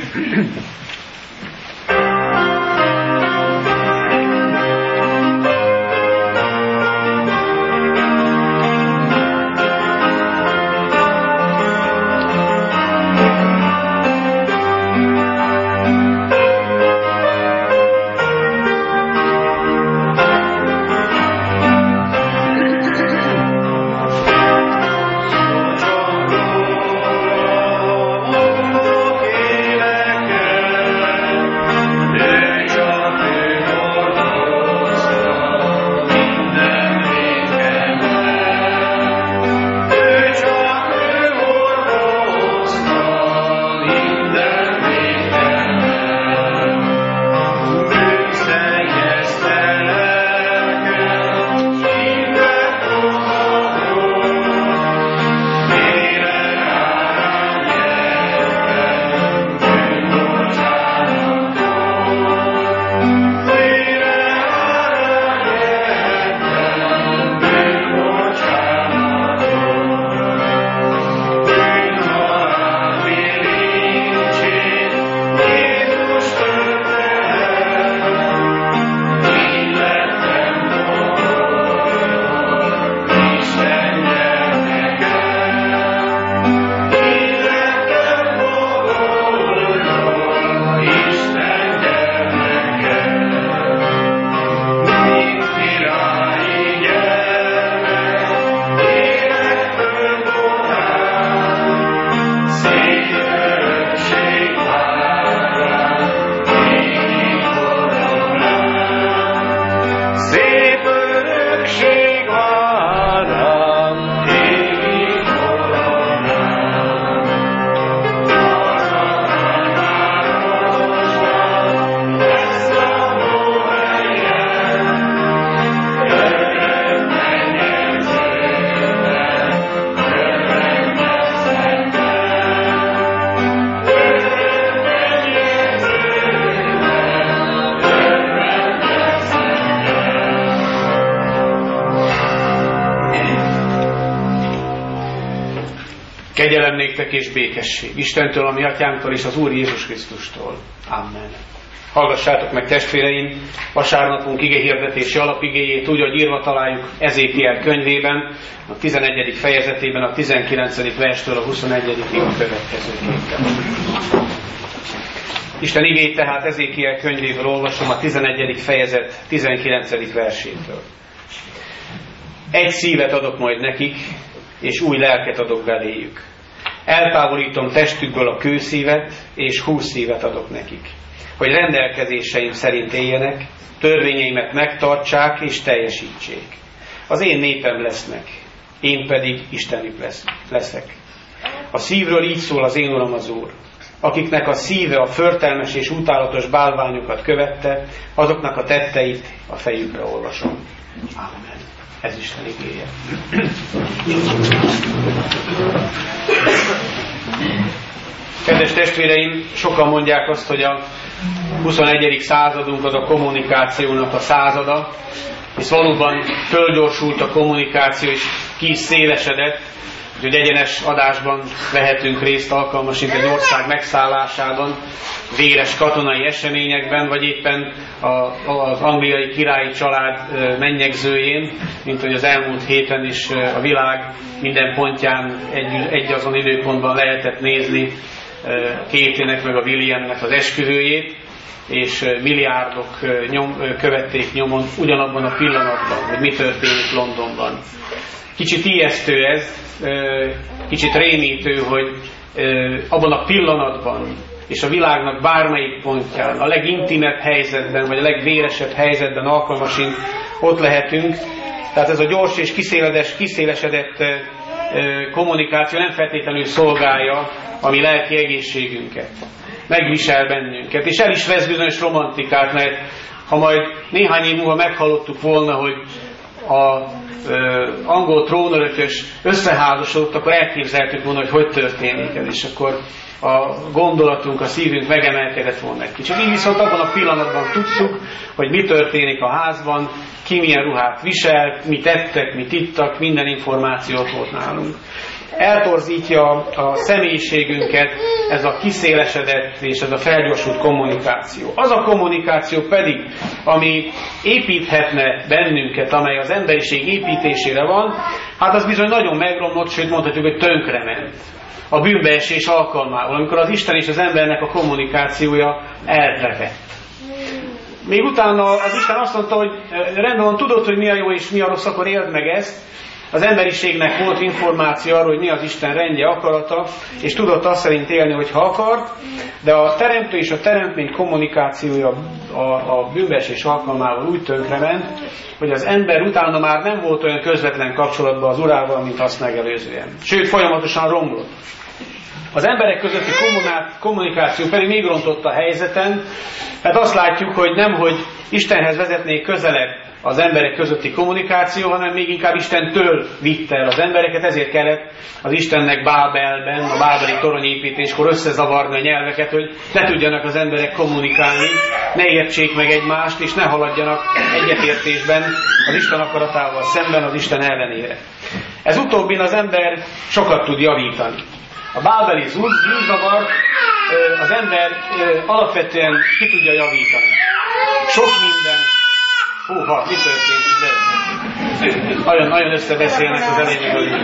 Kegyelem néktek és békesség Istentől, a mi atyánktól és az Úr Jézus Krisztustól. Amen. Hallgassátok meg, testvéreim, vasárnapunk igehirdetési alapigéjét úgy, hogy írva találjuk Ezékiel könyvében, a 11. fejezetében, a 19. verstől a 21. a következőképpen. Isten igéjét tehát Ezékiel könyvéből olvasom, a 11. fejezet 19. versétől. Egy szívet adok majd nekik, és új lelket adok beléjük. Eltávolítom testükből a kőszívet, és hússzívet adok nekik, hogy rendelkezéseim szerint éljenek, törvényeimet megtartsák és teljesítsék. Az én népem lesznek, én pedig Istenük leszek. A szívről így szól az én Uram az Úr. Akiknek a szíve a förtelmes és utálatos bálványokat követte, azoknak a tetteit a fejükre olvasom. Amen. Ez Isten igéje. Kedves testvéreim, sokan mondják azt, hogy a 21. századunk az a kommunikációnak a százada, hisz valóban fölgyorsult a kommunikáció, és ki is szélesedett, hogy egyenes adásban vehetünk részt alkalmasint egy ország megszállásában, véres katonai eseményekben, vagy éppen az angliai királyi család mennyegzőjén, mint hogy az elmúlt héten is a világ minden pontján egy azon időpontban lehetett nézni Katie-nek meg a Williamnek az esküvőjét, és milliárdok követték nyomon ugyanabban a pillanatban, hogy mi történik Londonban. Kicsit ijesztő ez, kicsit rémítő, hogy abban a pillanatban és a világnak bármelyik pontján, a legintimebb helyzetben, vagy a legvéresebb helyzetben alkalmasint ott lehetünk. Tehát ez a gyors és kiszélesedett kommunikáció nem feltétlenül szolgálja mi lelki egészségünket, megvisel bennünket, és el is vesz bizonyos romantikát, mert ha majd néhány év múlva meghallottuk volna, hogy az angol trónörökös összeházasodott, akkor elképzeltük volna, hogy történik ez, és akkor a gondolatunk, a szívünk megemelkedett volna egy kicsit. Így viszont abban a pillanatban tudtuk, hogy mi történik a házban, ki milyen ruhát viselt, mit ettek, mit ittak, minden információt volt nálunk. Eltorzítja a személyiségünket ez a kiszélesedett és ez a felgyorsult kommunikáció. Az a kommunikáció pedig, ami építhetne bennünket, amely az emberiség építésére van, hát az bizony nagyon megromlott, sőt mondhatjuk, hogy tönkrement. A bűnbeesés alkalmával, amikor az Isten és az embernek a kommunikációja elrepett. Még utána az Isten azt mondta, hogy rendben van, tudod, hogy mi a jó és mi a rossz, akkor éld meg ezt. Az emberiségnek volt információ arról, hogy mi az Isten rendje, akarata, és tudott azt szerint élni, hogyha akart, de a teremtő és a teremtmény kommunikációja a bűnbeesés alkalmával úgy tönkrement, hogy az ember utána már nem volt olyan közvetlen kapcsolatban az Urával, mint azt megelőzően. Sőt, folyamatosan romlott. Az emberek közötti kommunikáció pedig még rontott a helyzeten, mert azt látjuk, hogy nemhogy Istenhez vezetnék közelebb az emberek közötti kommunikáció, hanem még inkább Istentől vitte el az embereket, ezért kellett az Istennek Bábelben, a bábeli toronyépítéskor összezavarni a nyelveket, hogy ne tudjanak az emberek kommunikálni, ne értsék meg egymást, és ne haladjanak egyetértésben az Isten akaratával szemben, az Isten ellenére. Ez utóbbin az ember sokat tud javítani. A bábeli zűrzavart az ember alapvetően ki tudja javítani. Sok minden... Húha, mi történt? Nagyon összebeszélnek az elején.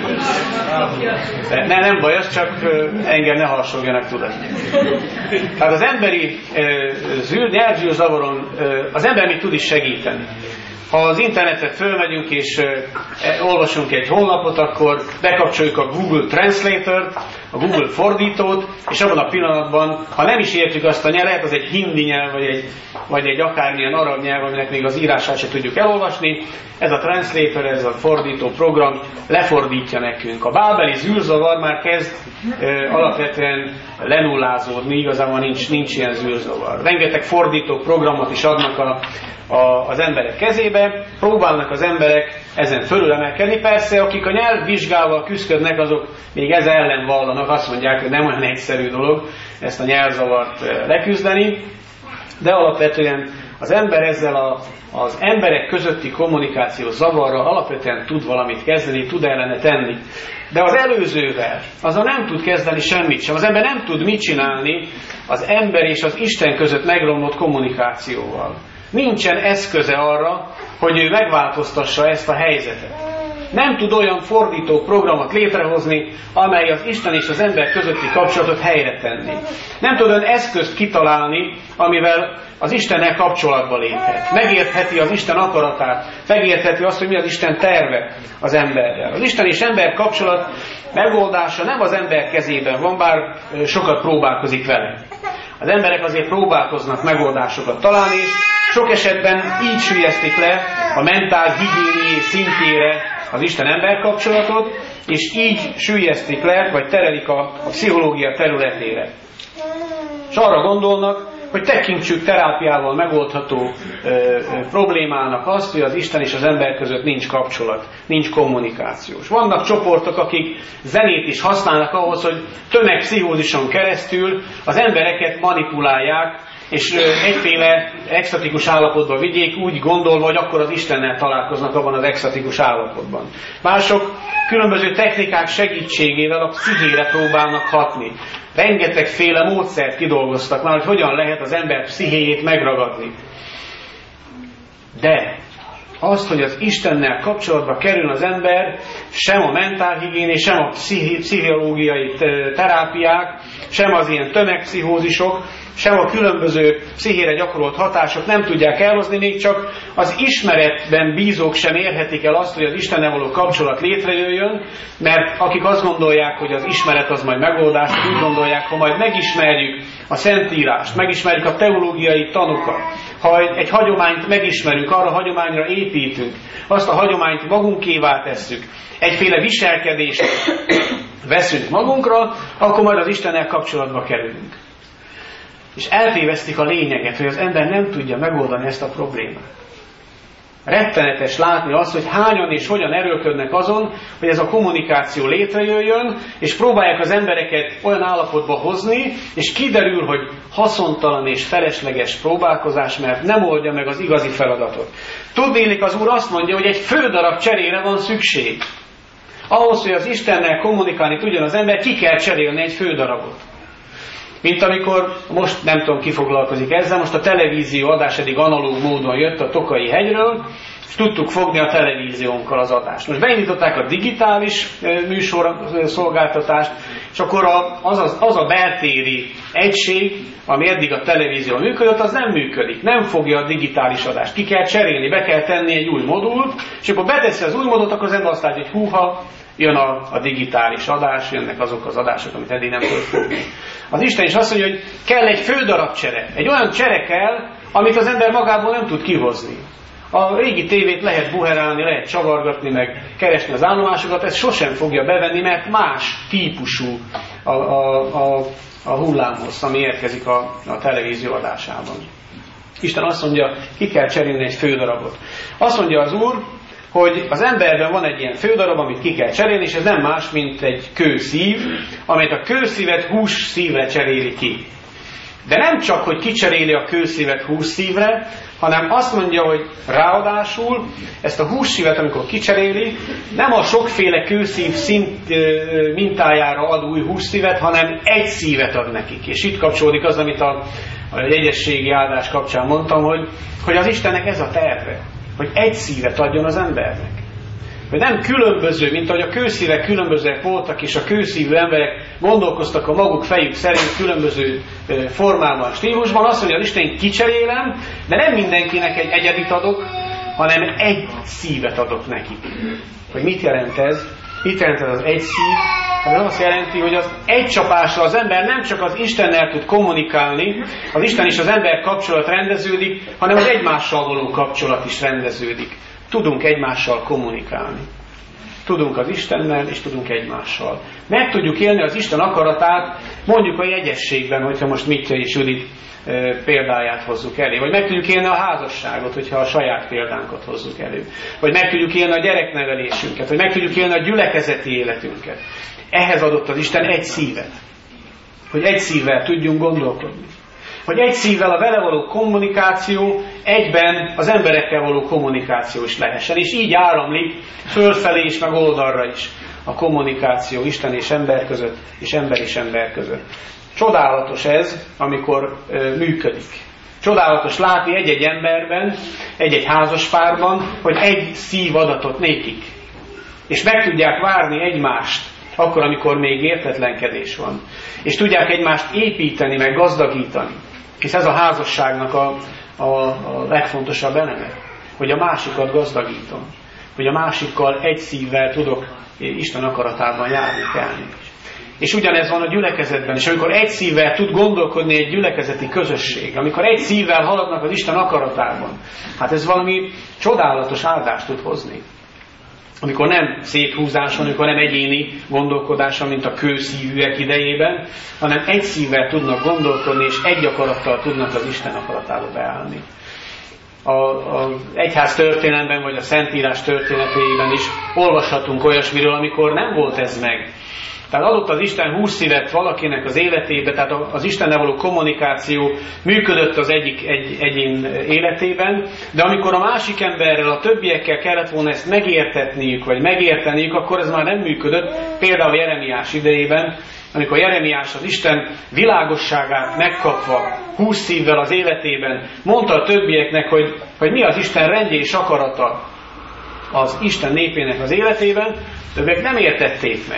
Nem baj, az csak engem ne harsogjanak tudatni. Tehát az emberi nyelvzűrzavaron az ember még tud is segíteni. Ha az internetre fölmegyünk és olvasunk egy honlapot, akkor bekapcsoljuk a Google Translator-t, a Google fordítót, és abban a pillanatban, ha nem is értjük azt a nyelvet, az egy hindi nyelv, vagy egy akármilyen arab nyelv, aminek még az írását se tudjuk elolvasni, ez a Translator, ez a fordító program lefordítja nekünk. A bábeli zűrzavar már kezd alapvetően lenullázódni, igazából nincs ilyen zűrzavar. Rengeteg fordító programot is adnak az emberek kezébe, próbálnak az emberek ezen fölülemelkedni. Persze, akik a nyelvvizsgával küzdködnek, azok még ez ellen vallanak, azt mondják, hogy nem olyan egyszerű dolog ezt a nyelvzavart leküzdeni, de alapvetően az ember ezzel az emberek közötti kommunikáció zavarral alapvetően tud valamit kezdeni, tud ellene tenni. De az előzővel, azzal nem tud kezdeni semmit sem. Az ember nem tud mit csinálni az ember és az Isten között megromlott kommunikációval. Nincsen eszköze arra, hogy ő megváltoztassa ezt a helyzetet. Nem tud olyan fordító programot létrehozni, amely az Isten és az ember közötti kapcsolatot helyre tenni. Nem tud olyan eszközt kitalálni, amivel az Istennel kapcsolatba léphet. Megértheti az Isten akaratát, megértheti azt, hogy mi az Isten terve az emberrel. Az Isten és ember kapcsolat megoldása nem az ember kezében van, bár sokat próbálkozik vele. Az emberek azért próbálkoznak megoldásokat találni, és sok esetben így süllyesztik le a mentálhigiénié szintjére az Isten-ember kapcsolatot, és így süllyesztik le, vagy terelik a pszichológia területére. És arra gondolnak, hogy tekintsük terápiával megoldható problémának azt, hogy az Isten és az ember között nincs kapcsolat, nincs kommunikációs. Vannak csoportok, akik zenét is használnak ahhoz, hogy tömegpszichózison keresztül az embereket manipulálják, és egyféle extatikus állapotba vigyék, úgy gondolva, hogy akkor az Istennel találkoznak abban az extatikus állapotban. Mások különböző technikák segítségével a pszichére próbálnak hatni. Rengetegféle módszert kidolgoztak már, hogy hogyan lehet az ember pszichéjét megragadni. De azt, hogy az Istennel kapcsolatba kerül az ember, sem a mentálhigiéné, sem a pszichológiai terápiák, sem az ilyen tömegpszichózisok, sem a különböző pszichére gyakorolt hatások nem tudják elhozni, még csak az ismeretben bízók sem érhetik el azt, hogy az Istennel való kapcsolat létrejöjjön, mert akik azt gondolják, hogy az ismeret az majd megoldás, úgy gondolják, ha majd megismerjük a Szentírást, megismerjük a teológiai tanokat, ha egy hagyományt megismerünk, arra a hagyományra építünk, azt a hagyományt magunkévá tesszük, egyféle viselkedést veszünk magunkra, akkor majd az Istennel kapcsolatba kerülünk. És eltévesztik a lényeget, hogy az ember nem tudja megoldani ezt a problémát. Rettenetes látni azt, hogy hányan és hogyan erőlködnek azon, hogy ez a kommunikáció létrejöjjön, és próbálják az embereket olyan állapotba hozni, és kiderül, hogy haszontalan és felesleges próbálkozás, mert nem oldja meg az igazi feladatot. Tudnélik, az Úr azt mondja, hogy egy fődarab cserére van szükség. Ahhoz, hogy az Istennel kommunikálni tudjon az ember, ki kell cserélni egy fődarabot. Mint amikor, most nem tudom, ki foglalkozik ezzel, most a televízió adás eddig analóg módon jött a Tokai hegyről, és tudtuk fogni a televíziónkkal az adást. Most beindították a digitális műsorszolgáltatást, és akkor az a beltéri egység, ami eddig a televízión működött, az nem működik. Nem fogja a digitális adást. Ki kell cserélni, be kell tenni egy új modult, és akkor beteszi az új modult, akkor az ember azt látja, hogy húha, jön a digitális adás, jönnek azok az adások, amit eddig nem tudott fogni. Az Isten is azt mondja, hogy kell egy fődarab csere. Egy olyan csere kell, amit az ember magából nem tud kihozni. A régi tévét lehet buherálni, lehet csavargatni, meg keresni az állomásokat, ezt sosem fogja bevenni, mert más típusú a hullámhossz, ami érkezik a televízió adásában. Isten azt mondja, ki kell cserélni egy fődarabot. Azt mondja az Úr, hogy az emberben van egy ilyen fődarab, amit ki kell cserélni, és ez nem más, mint egy kőszív, amelyet a kőszívet hússzívre cseréli ki. De nem csak, hogy kicseréli a kőszívet hússzívre, hanem azt mondja, hogy ráadásul ezt a hússzívet, amikor kicseréli, nem a sokféle kőszív mintájára ad új hússzívet, hanem egy szívet ad nekik. És itt kapcsolódik az, amit a jegyességi áldás kapcsán mondtam, hogy az Istennek ez a terve, hogy egy szívet adjon az embernek. Hogy nem különböző, mint ahogy a kőszívek különbözőek voltak, és a kőszívű emberek gondolkoztak a maguk fejük szerint különböző formában, stílusban, azt mondja, hogy Isten kicserélem, de nem mindenkinek egy egyedit adok, hanem egy szívet adok nekik. Hogy mit jelent ez? Mit jelent ez az egy szív? Ez azt jelenti, hogy az egy csapásra az ember nem csak az Istennel tud kommunikálni, az Isten és az ember kapcsolat rendeződik, hanem az egymással való kapcsolat is rendeződik. Tudunk egymással kommunikálni. Tudunk az Istennel, és tudunk egymással. Meg tudjuk élni az Isten akaratát, mondjuk a jegyességben, hogyha most Mitya és Judit példáját hozzuk elő. Vagy meg tudjuk élni a házasságot, hogyha a saját példánkat hozzuk elő. Vagy meg tudjuk élni a gyereknevelésünket, vagy meg tudjuk élni a gyülekezeti életünket. Ehhez adott az Isten egy szívet. Hogy egy szívvel tudjunk gondolkodni. Hogy egy szívvel a vele való kommunikáció egyben az emberekkel való kommunikáció is lehessen. És így áramlik fölfelé is, meg oldalra is a kommunikáció Isten és ember között, és ember és ember között. Csodálatos ez, amikor működik. Csodálatos látni egy-egy emberben, egy-egy házaspárban, hogy egy szív adatot nékik. És meg tudják várni egymást, akkor, amikor még értetlenkedés van. És tudják egymást építeni, meg gazdagítani. Hisz ez a házasságnak a legfontosabb eleme. Hogy a másikat gazdagítom. Hogy a másikkal egy szívvel tudok Isten akaratában járni, kelni. És ugyanez van a gyülekezetben. És amikor egy szívvel tud gondolkodni egy gyülekezeti közösség, amikor egy szívvel haladnak az Isten akaratában, hát ez valami csodálatos áldást tud hozni. Amikor nem széthúzás van, amikor nem egyéni gondolkodása, mint a kőszívűek idejében, hanem egy szívvel tudnak gondolkodni, és egy akarattal tudnak az Isten akaratába beállni. Az egyház történelemben, vagy a Szentírás történetében is olvashatunk olyasmiről, amikor nem volt ez meg. Tehát adott az Isten 20 szívet valakinek az életébe, tehát az Istennel való kommunikáció működött az egyik egyén életében, de amikor a másik emberrel, a többiekkel kellett volna ezt megértetniük, vagy megérteniük, akkor ez már nem működött. Például Jeremiás idejében, amikor Jeremiás az Isten világosságát megkapva 20 szívvel az életében, mondta a többieknek, hogy mi az Isten rendje és akarata az Isten népének az életében, többiek nem értették meg.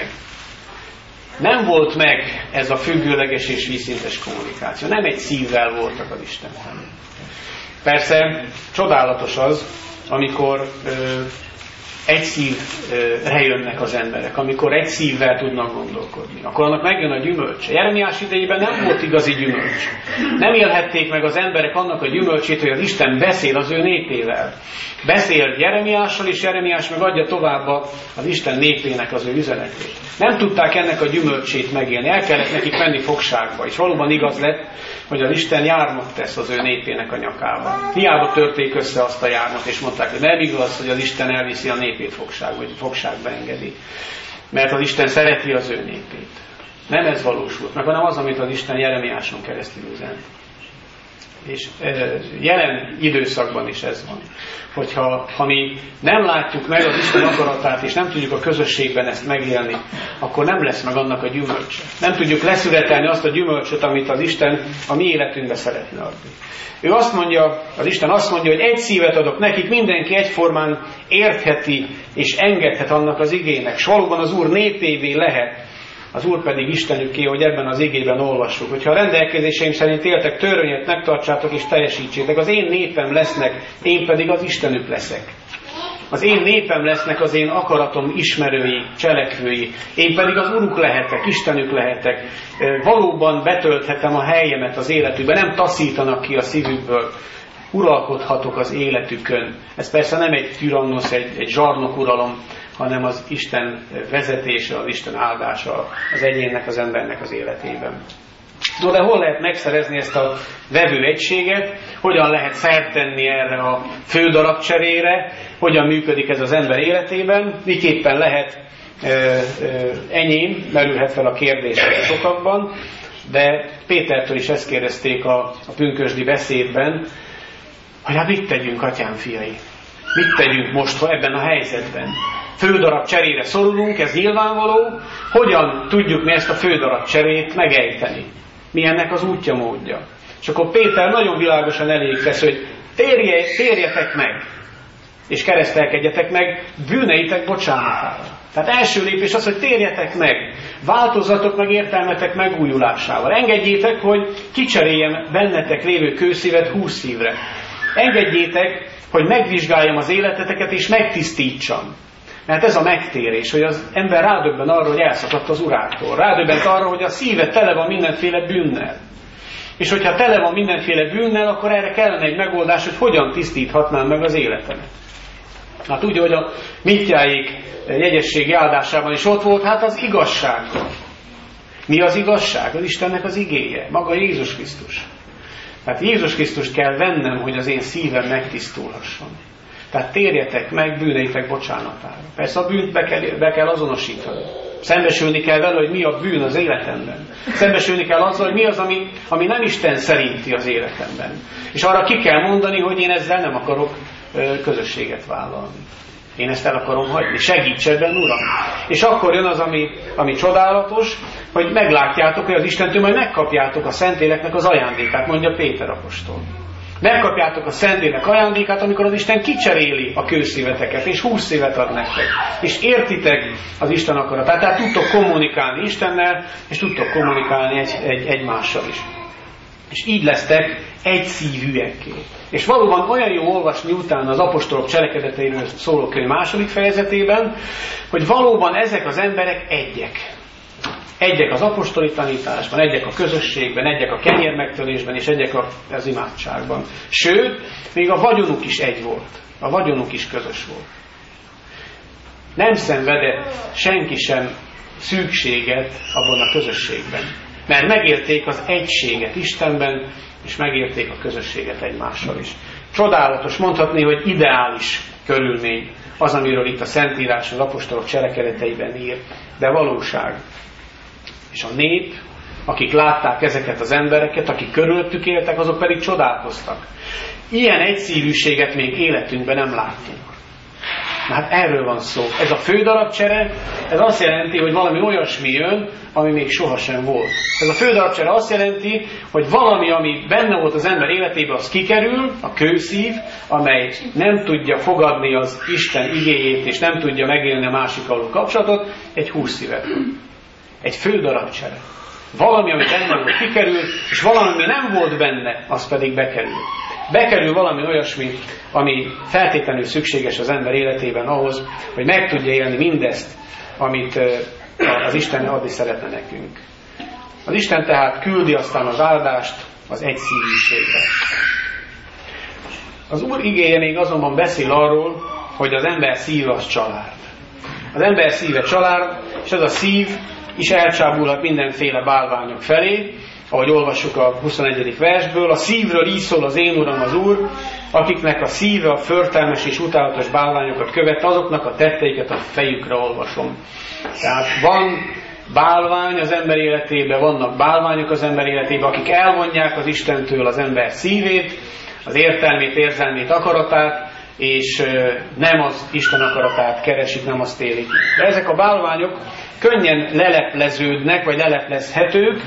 Nem volt meg ez a függőleges és vízszintes kommunikáció. Nem egy szívvel voltak az Istenben. Persze csodálatos az, amikor egy szívre jönnek az emberek, amikor egy szívvel tudnak gondolkodni, akkor annak megjön a gyümölcs. Jeremiás idejében nem volt igazi gyümölcs. Nem élhették meg az emberek annak a gyümölcsét, hogy az Isten beszél az ő népével. Beszél Jeremiással, és Jeremiás meg adja tovább az Isten népének az ő üzenetét. Nem tudták ennek a gyümölcsét megélni, el kellett nekik menni fogságba, és valóban igaz lett, hogy az Isten jármot tesz az ő népének a nyakába. Hiába törték össze azt a jármot, és mondták, hogy nem igaz, hogy az Isten elviszi a népét fogságba, vagy fogságba engedi. Mert az Isten szereti az ő népét. Nem ez valósult meg, hanem az, amit az Isten Jeremiáson keresztül üzent. És jelen időszakban is ez van. Ha mi nem látjuk meg az Isten akaratát, és nem tudjuk a közösségben ezt megélni, akkor nem lesz meg annak a gyümölcse. Nem tudjuk leszületelni azt a gyümölcsöt, amit az Isten a mi életünkbe szeretne adni. Ő azt mondja, az Isten azt mondja, hogy egy szívet adok nekik, mindenki egyformán értheti és engedhet annak az igének. S valóban az Úr népévé lehet, az Úr pedig Istenüké, hogy ebben az igében olvassuk. Hogyha a rendelkezéseim szerint éltek, törvényet megtartsátok és teljesítsétek. Az én népem lesznek, én pedig az Istenük leszek. Az én népem lesznek az én akaratom ismerői, cselekvői. Én pedig az Uruk lehetek, Istenük lehetek. Valóban betölthetem a helyemet az életükben, nem taszítanak ki a szívükből. Uralkodhatok az életükön. Ez persze nem egy tyrannosz, egy zsarnok uralom, hanem az Isten vezetése, az Isten áldása az egyénnek, az embernek az életében. No, de hol lehet megszerezni ezt a vevő egységet? Hogyan lehet szert tenni erre a fődarab cserére? Hogyan működik ez az ember életében? Miképpen lehet enyém, merülhet fel a kérdés sokakban, de Pétertől is ezt kérdezték a pünkösdi beszédben, hogy hát mit tegyünk, atyám fiai? Mit tegyünk most ebben a helyzetben? Fődarab cserére szorulunk, ez nyilvánvaló. Hogyan tudjuk mi ezt a fődarab cserét megejteni? Mi ennek az útja, módja? És akkor Péter nagyon világosan elég tesz, hogy térjetek meg, és keresztelkedjetek meg bűneitek bocsánatára. Tehát első lépés az, hogy térjetek meg, változzatok meg értelmetek megújulásával. Engedjétek, hogy kicseréljem bennetek lévő kőszívet hússzívre. Engedjétek, hogy megvizsgáljam az életeteket, és megtisztítsam. Mert ez a megtérés, hogy az ember rádöbben arra, hogy elszakadt az Urától. Rádöbbent arra, hogy a szíve tele van mindenféle bűnnel. És hogyha tele van mindenféle bűnnel, akkor erre kellene egy megoldás, hogy hogyan tisztíthatnám meg az életemet. Hát úgy, hogy a Mittyáék jegyességi áldásában is ott volt, hát az igazság. Mi az igazság? Az Istennek az igéje. Maga Jézus Krisztus. Tehát Jézus Krisztust kell vennem, hogy az én szívem megtisztulhasson. Tehát térjetek meg bűneitek bocsánatára. Persze a bűnt be kell azonosítani. Szembesülni kell vele, hogy mi a bűn az életemben. Szembesülni kell azzal, hogy mi az, ami nem Isten szerinti az életemben. És arra ki kell mondani, hogy én ezzel nem akarok közösséget vállalni. Én ezt el akarom hagyni. Segíts ebben, Uram! És akkor jön az, ami csodálatos, hogy meglátjátok, hogy az Istentől majd megkapjátok a Szentléleknek az ajándékát, mondja Péter apostol. Megkapjátok a Szentlélek ajándékát, amikor az Isten kicseréli a kőszíveteket, és 20 évet ad nektek. És értitek az Isten akaratát. Tehát tudtok kommunikálni Istennel, és tudtok kommunikálni egymással is. És így lesztek egyszívűekké. És valóban olyan jó olvasni utána az apostolok cselekedeteiről szóló könyv második fejezetében, hogy valóban ezek az emberek egyek. Egyek az apostoli tanításban, egyek a közösségben, egyek a kenyérmegtörésben, és egyek az imádságban. Sőt, még a vagyonuk is egy volt. A vagyonuk is közös volt. Nem szenvedett senki sem szűkséget abban a közösségben. Mert megérték az egységet Istenben, és megérték a közösséget egymással is. Csodálatos, mondhatni, hogy ideális körülmény az, amiről itt a Szentírás az apostolok cselekedeteiben ír, de valóság. És a nép, akik látták ezeket az embereket, akik körülöttük éltek, azok pedig csodálkoztak. Ilyen egyszívűséget még életünkben nem láttunk. Na hát erről van szó. Ez a fődarabcsere, ez azt jelenti, hogy valami olyasmi jön, ami még sohasem volt. Ez a fődarabcsere azt jelenti, hogy valami, ami benne volt az ember életében, az kikerül, a kőszív, amely nem tudja fogadni az Isten igéjét, és nem tudja megélni a másikkal való kapcsolatot, egy hússzívet. Egy fődarabcsere. Valami, ami benne volt, kikerül, és valami, ami nem volt benne, az pedig bekerül. bekerül valami olyasmi, ami feltétlenül szükséges az ember életében ahhoz, hogy meg tudja élni mindezt, amit az Isten adni szeretne nekünk. Az Isten tehát küldi aztán az áldást az egyszívűségre. Az Úr igéje még azonban beszél arról, hogy az ember szíve az család. Az ember szíve család, és ez a szív is elcsábulhat mindenféle bálványok felé, ahogy olvassuk a 21. versből. A szívről így szól az én Uram az Úr, akiknek a szíve a förtelmes és utálatos bálványokat követ, azoknak a tetteiket a fejükre olvasom. Tehát van bálvány az ember életében, vannak bálványok az ember életében, akik elvonják az Istentől az ember szívét, az értelmét, érzelmét, akaratát, és nem az Isten akaratát keresik, nem azt élik. De ezek a bálványok könnyen lelepleződnek, vagy leleplezhetők.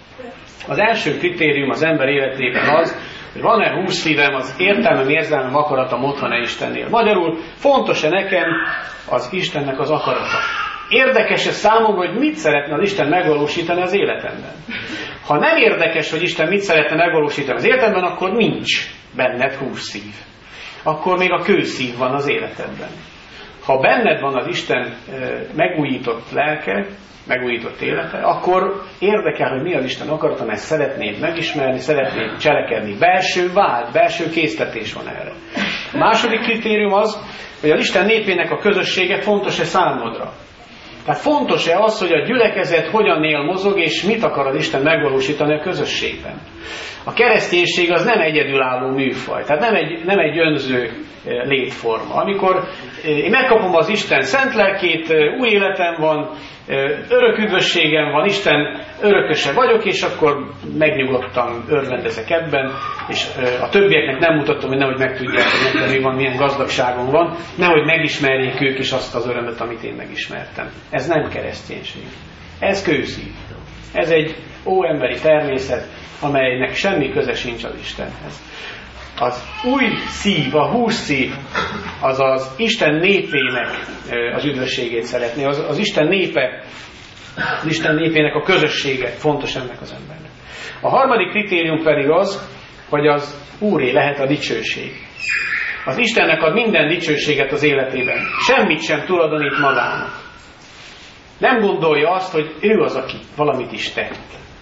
Az első kritérium az ember életében az, hogy van-e hússzívem, az értelmem, érzelmem, akaratom otthon-e Istennél. Magyarul fontos-e nekem az Istennek az akarata? Érdekes-e számomra, hogy mit szeretne az Isten megvalósítani az életemben? Ha nem érdekes, hogy Isten mit szeretne megvalósítani az életemben, akkor nincs benned hússzív. Akkor még a kőszív van az életedben. Ha benned van az Isten megújított lelke, megújított élete, akkor érdekel, hogy mi az Isten akarata, mert szeretnéd megismerni, szeretnéd cselekedni. Belső vágy, belső késztetés van erre. A második kritérium az, hogy az Isten népének a közössége fontos-e számodra. Tehát fontos-e az, hogy a gyülekezet hogyan él, mozog, és mit akar az Isten megvalósítani a közösségben. A kereszténység az nem egyedülálló műfaj, tehát nem egy önző létforma. Amikor én megkapom az Isten szent lelkét, új életem van, örök üdvösségem van, Isten örököse vagyok, és akkor megnyugodtan örvendezek ebben, és a többieknek nem mutatom, hogy nehogy megtudják, hogy nekem mi van, milyen gazdagságom van, nehogy megismerjék ők is azt az örömet, amit én megismertem. Ez nem kereszténység. Ez kőszív. Ez egy óemberi természet, amelynek semmi köze sincs az Istenhez. Az új szív, a hússzív, az az Isten népének az üdvösségét szeretné. Az Isten népe, az Isten népének a közössége fontos ennek az embernek. A harmadik kritérium pedig az, hogy az Úré lehet a dicsőség. Az Istennek ad minden dicsőséget az életében. Semmit sem tulajdonít magának. Nem gondolja azt, hogy ő az, aki valamit is tett.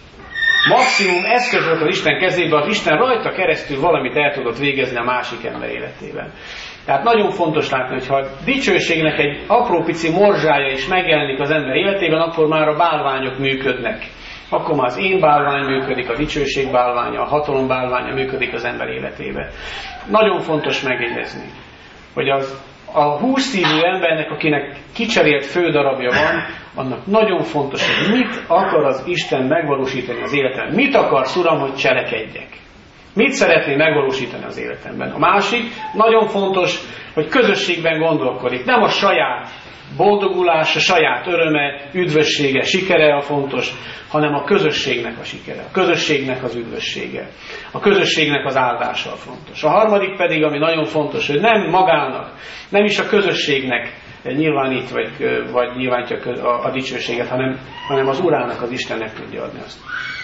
Maximum eszköz volt az Isten kezében, az Isten rajta keresztül valamit el tudott végezni a másik ember életében. Tehát nagyon fontos látni, hogy ha a dicsőségnek egy apró pici morzsája is megjelenik az ember életében, akkor már a bálványok működnek. Akkor már az én bálvány működik, a dicsőség bálványa, a hatalom bálványa működik az ember életében. Nagyon fontos megjegyezni, hogy a hússzívű embernek, akinek kicserélt fődarabja van, annak nagyon fontos, hogy mit akar az Isten megvalósítani az életemben. Mit akarsz, Uram, hogy cselekedjek? Mit szeretné megvalósítani az életemben? A másik, nagyon fontos, hogy közösségben gondolkodik. Nem a saját boldogulás, a saját öröme, üdvössége, sikere a fontos, hanem a közösségnek a sikere, a közösségnek az üdvössége, a közösségnek az áldása a fontos. A harmadik pedig, ami nagyon fontos, hogy nem magának, nem is a közösségnek nyilvánít, vagy nyilvánítja a dicsőséget, hanem az Urának, az Istennek tudja adni azt.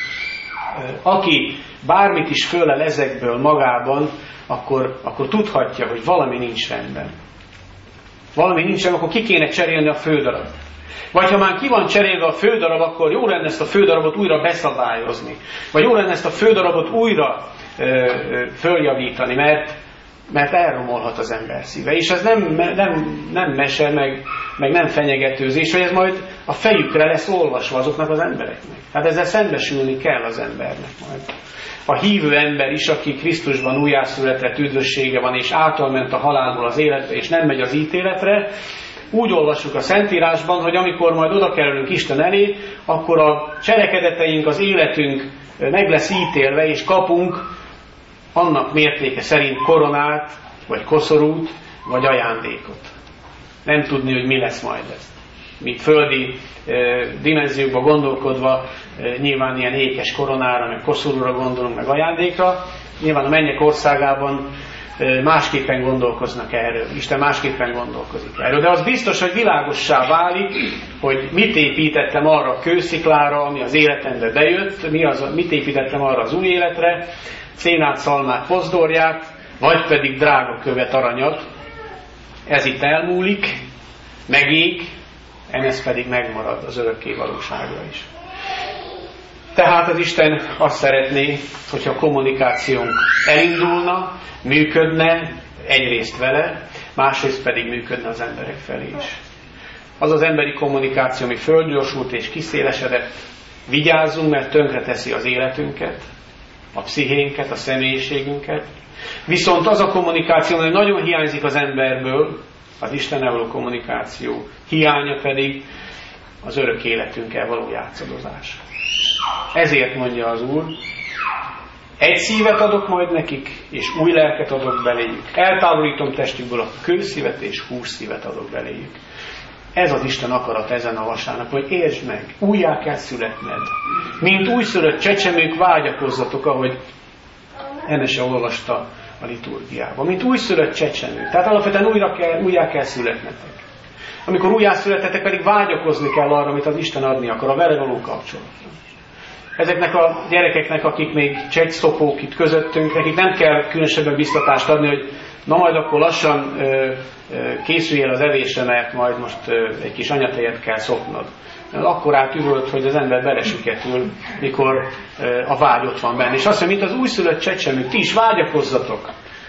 Aki bármit is fölel ezekből magában, akkor tudhatja, hogy valami nincs rendben. Valami nincs rendben, akkor ki kéne cserélni a fődarab. Vagy ha már ki van cserélve a fődarab, akkor jó lenne ezt a fődarabot újra beszabályozni. Vagy jó lenne ezt a fődarabot újra följavítani, mert elromolhat az ember szíve. És ez nem mese, meg nem fenyegetőzés, hogy ez majd a fejükre lesz olvasva azoknak az embereknek. Hát ezzel szembesülni kell az embernek majd. A hívő ember is, aki Krisztusban újjászületett, üdvössége van, és átment a halálból az életbe, és nem megy az ítéletre, úgy olvassuk a Szentírásban, hogy amikor majd oda kerülünk Isten elé, akkor a cselekedeteink, az életünk meg lesz ítélve, és kapunk annak mértéke szerint koronát, vagy koszorút, vagy ajándékot. Nem tudni, hogy mi lesz majd ez. Mi földi dimenziókba gondolkodva, nyilván ilyen ékes koronára, meg koszorúra gondolunk, meg ajándékra. Nyilván a mennyek országában másképpen gondolkoznak erről. Isten másképpen gondolkozik erről. De az biztos, hogy világossá válik, hogy mit építettem arra a kősziklára, ami az életembe bejött, mit építettem arra az új életre, szénát, szalmát, pozdorját, vagy pedig drága követ, aranyat. Ez itt elmúlik, megég, ez pedig megmarad az örökké valóságra is. Tehát az Isten azt szeretné, hogyha a kommunikációnk elindulna, működne egyrészt vele, másrészt pedig működne az emberek felé is. Az az emberi kommunikáció, ami földgyorsult és kiszélesedett, vigyázzunk, mert tönkreteszi az életünket, a pszichénket, a személyiségünket. Viszont az a kommunikáció, ami nagyon hiányzik az emberből, az Istennel való kommunikáció hiánya pedig az örök életünkkel való játszadozás. Ezért mondja az Úr, egy szívet adok majd nekik, és új lelket adok beléjük. Eltávolítom testükből a kőszívet, és hússzívet adok beléjük. Ez az Isten akarat ezen a vasárnap, hogy értsd meg, újjá kell születned. Mint újszülött csecsemők vágyakozzatok, ahogy Enese olvasta a liturgiában. Mint újszülött csecsemők. Tehát alapvetően újjá kell születnetek. Amikor újjászületetek, pedig vágyakozni kell arra, amit az Isten adni akar, a vele való kapcsolatra. Ezeknek a gyerekeknek, akik még csecsszopók itt közöttünk, nekik nem kell különösebben biztatást adni, hogy na majd akkor lassan készüljél az evésre, mert majd most egy kis anyatejet kell szopnod. Akkor átüvölt, hogy az ember belesüketül, mikor a vágy ott van benne. És azt mondja, mint az újszülött csecsemők, ti is vágyakozzatok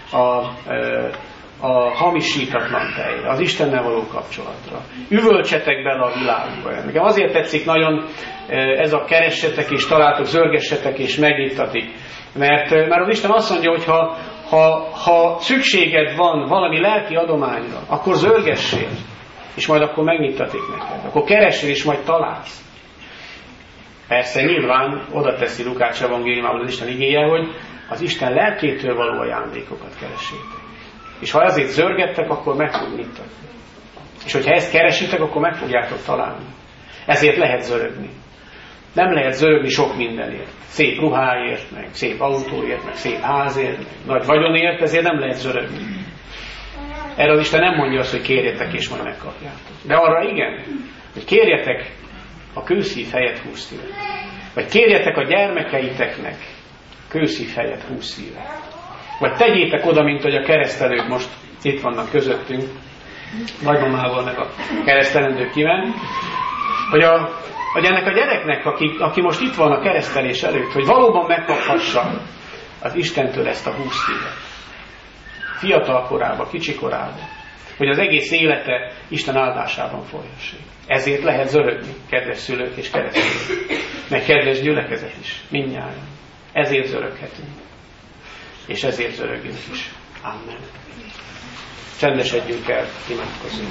a hamisítatlan tejre, az Istennel való kapcsolatra. Üvöltsetek bele a világba. Nekem azért tetszik nagyon ez a keressetek és találtok, zörgessetek és megnyittatik. Mert az Isten azt mondja, hogy ha szükséged van valami lelki adományra, akkor zörgessél, és majd akkor megnyittatik neked. Akkor keressél, és majd találsz. Persze nyilván oda teszi Lukács evangéliumában az Isten igéje, hogy az Isten lelkétől való ajándékokat keressétek. És ha ezért zörgettek, akkor meg fog nyittatni. És hogyha ezt keresitek, akkor meg fogjátok találni. Ezért lehet zörögni. Nem lehet zörögni sok mindenért. Szép ruháért, meg szép autóért, meg szép házért, meg nagy vagyonért, ezért nem lehet zörögni. Erre az Isten nem mondja azt, hogy kérjetek és majd megkapjátok. De arra igen, hogy kérjetek a kőszív helyett 20 szívet. Vagy kérjetek a gyermekeiteknek kőszív helyett 20 szívet. Vagy tegyétek oda, mint hogy a keresztelők most itt vannak közöttünk, nagymamával meg a keresztelendők kíván, hogy ennek a gyereknek, aki most itt van a keresztelés előtt, hogy valóban megkaphassa az Istentől ezt a 20 szívet. Fiatal korában, kicsi korában. Hogy az egész élete Isten áldásában folyassék. Ezért lehet zörögni, kedves szülők és keresztülők. Meg kedves gyülekezet is, mindnyájan. Ezért zöröghetünk. És ezért zörögjünk is. Amen. Csendesedjünk el, imádkozzunk.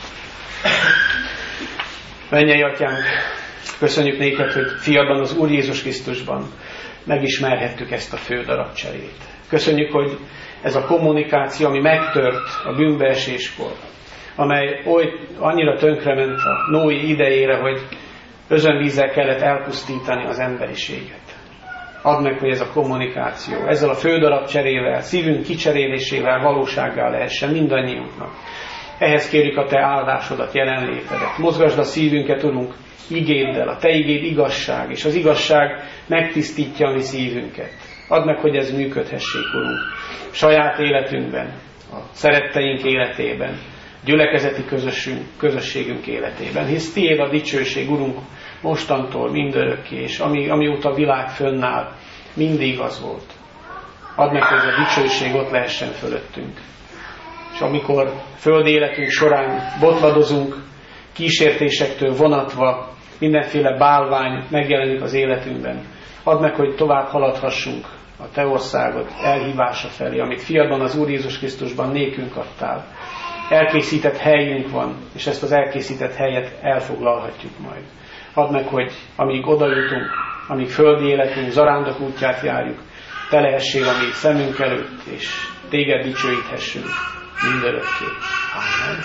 Mennyei Atyánk, köszönjük néked, hogy fiadban, az Úr Jézus Krisztusban megismerhettük ezt a fődarab cserét. Köszönjük, hogy ez a kommunikáció, ami megtört a bűnbeeséskor, amely annyira tönkrement a Noé idejére, hogy özönvízzel kellett elpusztítani az emberiséget. Add meg, hogy ez a kommunikáció, ezzel a fődarab cserével, szívünk kicserélésével valósággá lehessen mindannyiunknak. Ehhez kérjük a Te áldásodat, jelenlétedet. Mozgasd a szívünket, Urunk, igéddel, a Te igéd igazság, és az igazság megtisztítja a mi szívünket. Add meg, hogy ez működhessék, Urunk, saját életünkben, a szeretteink életében, gyülekezeti közösségünk életében. Hisz Tiéd a dicsőség, Urunk, mostantól mindörökké, és amióta a világ fönnáll, mindig az volt. Add meg, hogy a dicsőség ott lehessen fölöttünk. És amikor földi életünk során botladozunk, kísértésektől vonatva, mindenféle bálvány megjelenik az életünkben, add meg, hogy tovább haladhassunk a Te országod elhívása felé, amit fiadban, az Úr Jézus Krisztusban nékünk adtál. Elkészített helyünk van, és ezt az elkészített helyet elfoglalhatjuk majd. Add meg, hogy amíg oda jutunk, amíg földi életünk zarándok útját járjuk, Te lehessél a mi szemünk előtt, és Téged dicsőíthessünk mindörökké. Amen.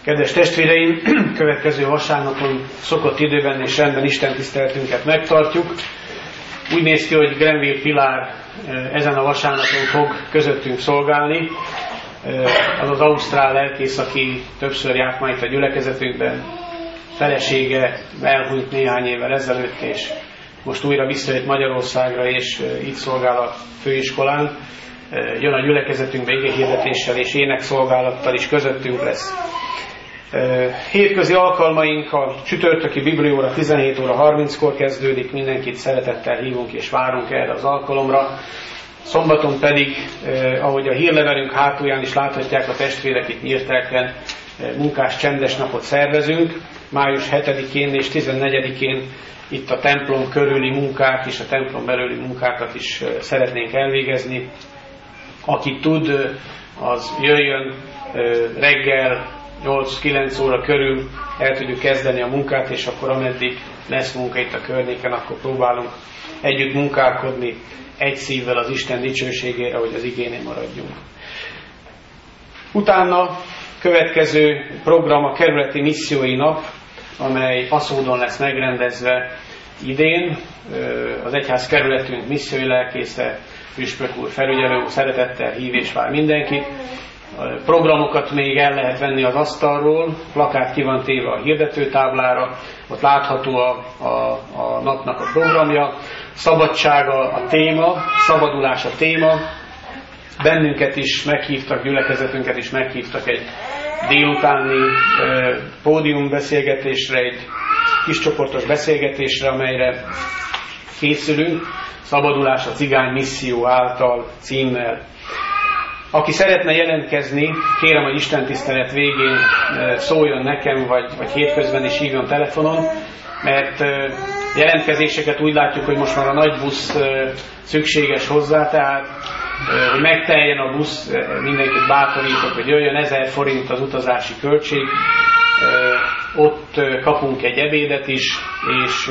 Kedves testvéreim, következő vasárnapon szokott időben és rendben Isten tiszteletünket megtartjuk. Úgy néz ki, hogy Grenville Pilár ezen a vasárnapon fog közöttünk szolgálni. Az az ausztrál lelkész, aki többször járt már itt a gyülekezetünkben. Felesége elhunyt néhány évvel ezelőtt, és most újra visszajött Magyarországra, és itt szolgál a főiskolán. Jön a gyülekezetünkbe igehirdetéssel és énekszolgálattal is közöttünk lesz. Hétközi alkalmaink a csütörtöki biblióra 17 óra 30-kor kezdődik, mindenkit szeretettel hívunk és várunk erre az alkalomra. Szombaton pedig, ahogy a hírlevelünk hátulján is láthatják a testvérek itt nyírt-elken, munkás csendes napot szervezünk. Május 7-én és 14-én itt a templom körüli munkák és a templom belüli munkákat is szeretnénk elvégezni. Aki tud, az jöjjön reggel 8-9 óra körül, el tudjuk kezdeni a munkát, és akkor ameddig lesz munka itt a környéken, akkor próbálunk együtt munkálkodni egy szívvel az Isten dicsőségére, hogy az igénél maradjunk. Utána következő program a kerületi missziói nap, amely Aszódon lesz megrendezve idén. Az egyház kerületünk missziói lelkésze, püspök úr, felügyelő úr szeretettel hív és vár mindenkit. Programokat még el lehet venni az asztalról, plakát ki van téve a hirdetőtáblára, ott látható a napnak a programja. Szabadsága a téma, szabadulás a téma. Bennünket is meghívtak, gyülekezetünket is meghívtak egy délutáni pódiumbeszélgetésre, egy kiscsoportos beszélgetésre, amelyre készülünk. Szabadulás a cigány misszió által címmel. Aki szeretne jelentkezni, kérem, hogy istentisztelet végén szóljon nekem, vagy hétközben is hívjon telefonon, mert jelentkezéseket úgy látjuk, hogy most már a nagy busz szükséges hozzá, tehát hogy megteljen a busz, mindenkit bátorítok, hogy jöjjön, 1000 forint az utazási költség, ott kapunk egy ebédet is, és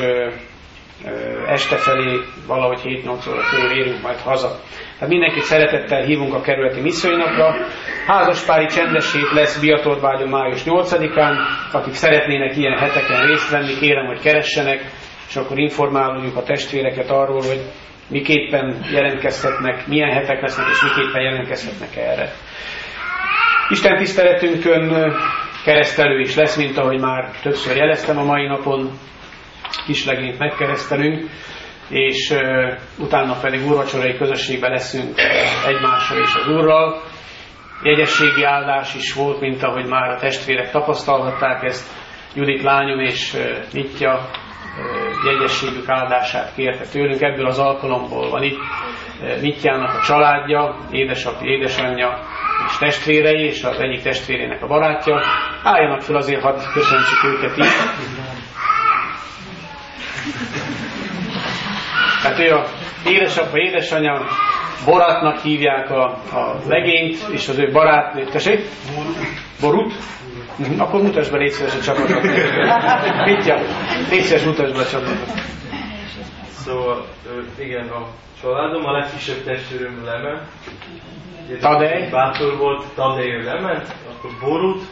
este felé valahogy 7-8 óra körül érünk majd haza. Tehát mindenkit szeretettel hívunk a kerületi missziónapra. Házaspári csendessét lesz Biatorbágyon május 8-án. Akik szeretnének ilyen heteken részt venni, kérem, hogy keressenek, és akkor informáljuk a testvéreket arról, hogy miképpen jelentkezhetnek, milyen hetek lesznek, és miképpen jelentkezhetnek erre. Isten tiszteletünkön keresztelő is lesz, mint ahogy már többször jeleztem a mai napon. Kislegényt megkeresztelünk, és utána pedig úrvacsorai közösségben leszünk egymással és az Úrral. Jegyességi áldás is volt, mint ahogy már a testvérek tapasztalhatták ezt. Judit lányom és Mitya jegyességük áldását kérte tőlünk. Ebből az alkalomból van itt Mityának a családja, édesapja, édesanyja és testvérei, és az egyik testvérének a barátja. Álljanak fel azért, hadd köszöntsük őket is. Tehát ő a édesapa, édesanyja, Boratnak hívják a legényt, és az ő barátnő, tessék? Borut? Akkor mutasd be, légy szíves a csapatot. Mitya, légy szíves, mutasd be a csapatot. Szóval, igen, a családom, a legkisebb testvérem lement. Tadej? Bátor volt, Tadej lement, akkor Borut.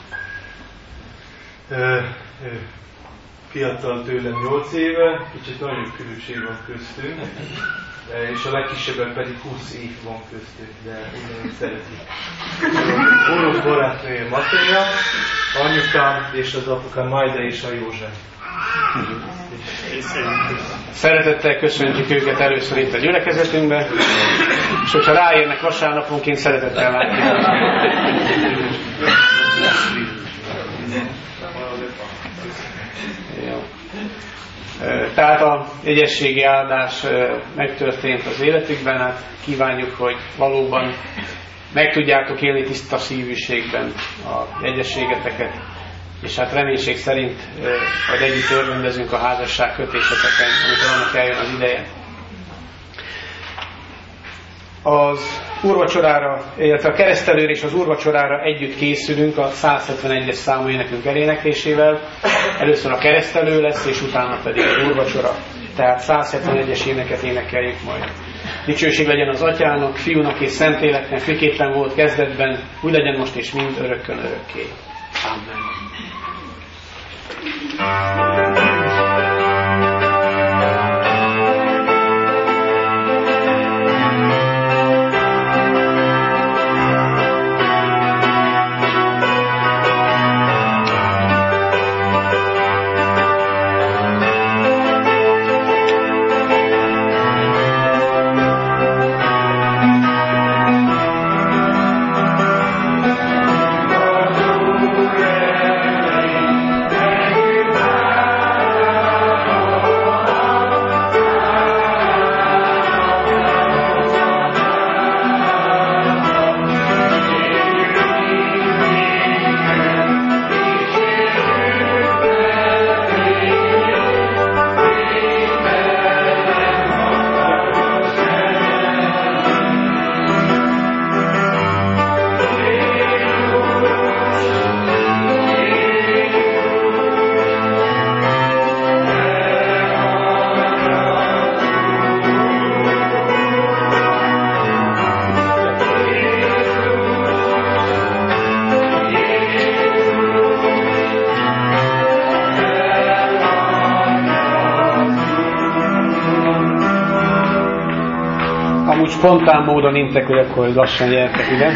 Fiatal tőlem 8 éve, kicsit nagyon különbség van köztünk, és a legkisebben pedig 20 év van köztünk, de ugyanúgy szeretik. Borút barátnője Matéja, anyukám és az apukám Majda és a József. Szeretettel köszöntjük őket először itt a gyülekezetünkben, és hogyha ráérnek vasárnaponként, szeretettel látjuk. Tehát a jegyességi áldás megtörtént az életükben, hát kívánjuk, hogy valóban meg tudjátok élni tiszta szívűségben a jegyességeteket, és hát reménység szerint majd együtt örvendezünk a házasság kötéseteken, amikor annak eljön az ideje. Az úrvacsorára, illetve a keresztelőre és az úrvacsorára együtt készülünk a 171-es számú énekünk eléneklésével. Először a keresztelő lesz, és utána pedig az úrvacsora. Tehát 171-es éneket énekeljük majd. Dicsőség legyen az Atyának, Fiúnak és Szentléleknek, miképpen volt kezdetben, úgy legyen most és mind örökkön örökké. Amen. Spontán módon intek, hogy akkor lassan gyertek, ugye?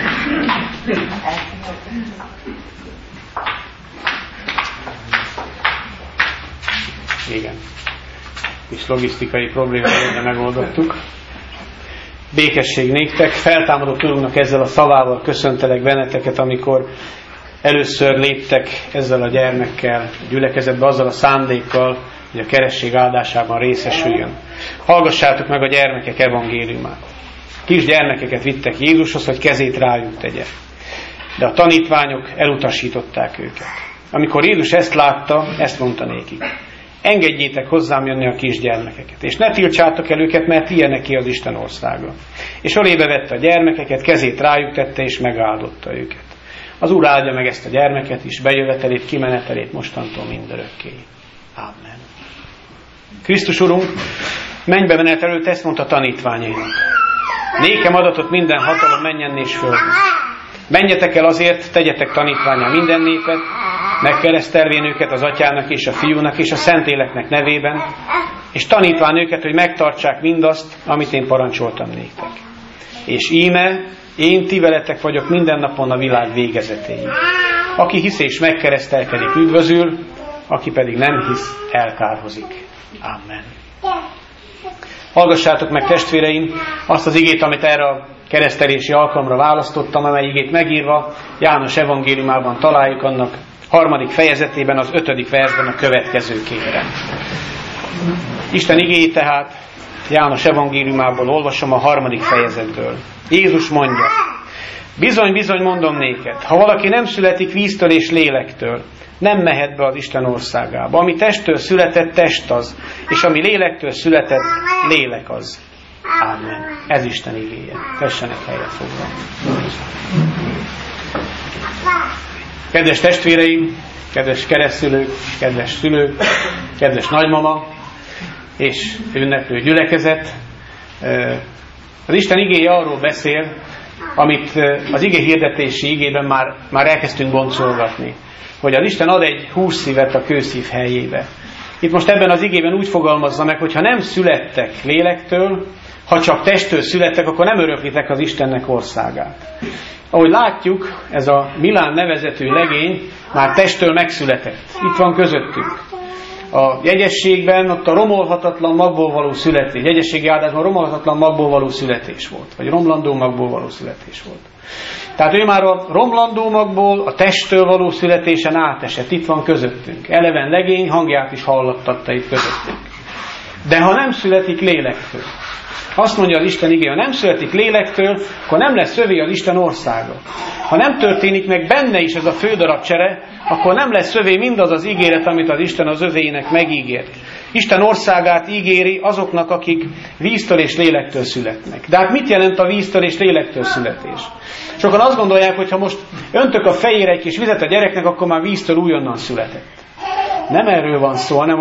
Igen. És logisztikai problémákat megoldottuk. Békesség néktek, feltámadott Urunknak ezzel a szavával köszöntelek benneteket, amikor először léptek ezzel a gyermekkel gyülekezetbe, azzal a szándékkal, hogy a keresztség áldásában részesüljön. Hallgassátok meg a gyermekek evangéliumát. Kis gyermekeket vittek Jézushoz, hogy kezét rájuk tegye. De a tanítványok elutasították őket. Amikor Jézus ezt látta, ezt mondta nékik: engedjétek hozzám jönni a kis gyermekeket, és ne tiltsátok el őket, mert ilyeneké az Isten országa. És ölébe vette a gyermekeket, kezét rájuk tette, és megáldotta őket. Az Úr áldja meg ezt a gyermeket is, bejövetelét, kimenetelét mostantól mindörökké. Amen. Krisztus Urunk mennybe menet előtt ezt mondta tanítványainak: nékem adatot minden hatalom mennyen és földön. Menjetek el azért, tegyetek tanítvánnyá minden népet, megkeresztelvén őket az Atyának és a Fiúnak és a Szentléleknek nevében, és tanítván őket, hogy megtartsák mindazt, amit én parancsoltam néktek. És íme, én ti veletek vagyok minden napon a világ végezetéig. Aki hisz és megkeresztelkedik, üdvözül, aki pedig nem hisz, elkárhozik. Amen. Hallgassátok meg, testvéreim, azt az igét, amit erre a keresztelési alkalomra választottam, amely igét megírva János evangéliumában találjuk, annak 3. fejezetében, az 5. versben a következőképpen. Isten igéjét tehát János evangéliumából olvasom a 3. fejezetből. Jézus mondja: bizony, bizony mondom néked, ha valaki nem születik víztől és lélektől, nem mehet be az Isten országába. Ami testtől született, test az, és ami lélektől született, lélek az. Amen. Ez Isten igéje. Tessenek helyet foglalni. Kedves testvéreim, kedves keresztszülők, kedves szülők, kedves nagymama és ünneplő gyülekezet, az Isten igéje arról beszél, amit az ige hirdetési igében már elkezdtünk boncolgatni, hogy az Isten ad egy hússzívet a kőszív helyébe. Itt most ebben az igében úgy fogalmazza meg, hogy ha nem születtek lélektől, ha csak testtől születtek, akkor nem öröklitek az Istennek országát. Ahogy látjuk, ez a Milán nevezetű legény már testtől megszületett. Itt van közöttünk. A jegyességben ott a romolhatatlan magból való születés, jegyességi áldásban romolhatatlan magból való születés volt, vagy romlandó magból való születés volt. Tehát ő már a romlandó magból, a testtől való születésen átesett. Itt van közöttünk. Eleven legény, hangját is hallattatta itt közöttünk. De ha nem születik lélektől, azt mondja az Isten igéje, ha nem születik lélektől, akkor nem lesz övé az Isten országa. Ha nem történik meg benne is ez a fődarab csere, akkor nem lesz övé mindaz az ígéret, amit az Isten az övéinek megígért. Isten országát ígéri azoknak, akik víztől és lélektől születnek. De hát mit jelent a víztől és lélektől születés? Sokan azt gondolják, hogy ha most öntök a fejére egy kis vizet a gyereknek, akkor már víztől újonnan született. Nem erről van szó, hanem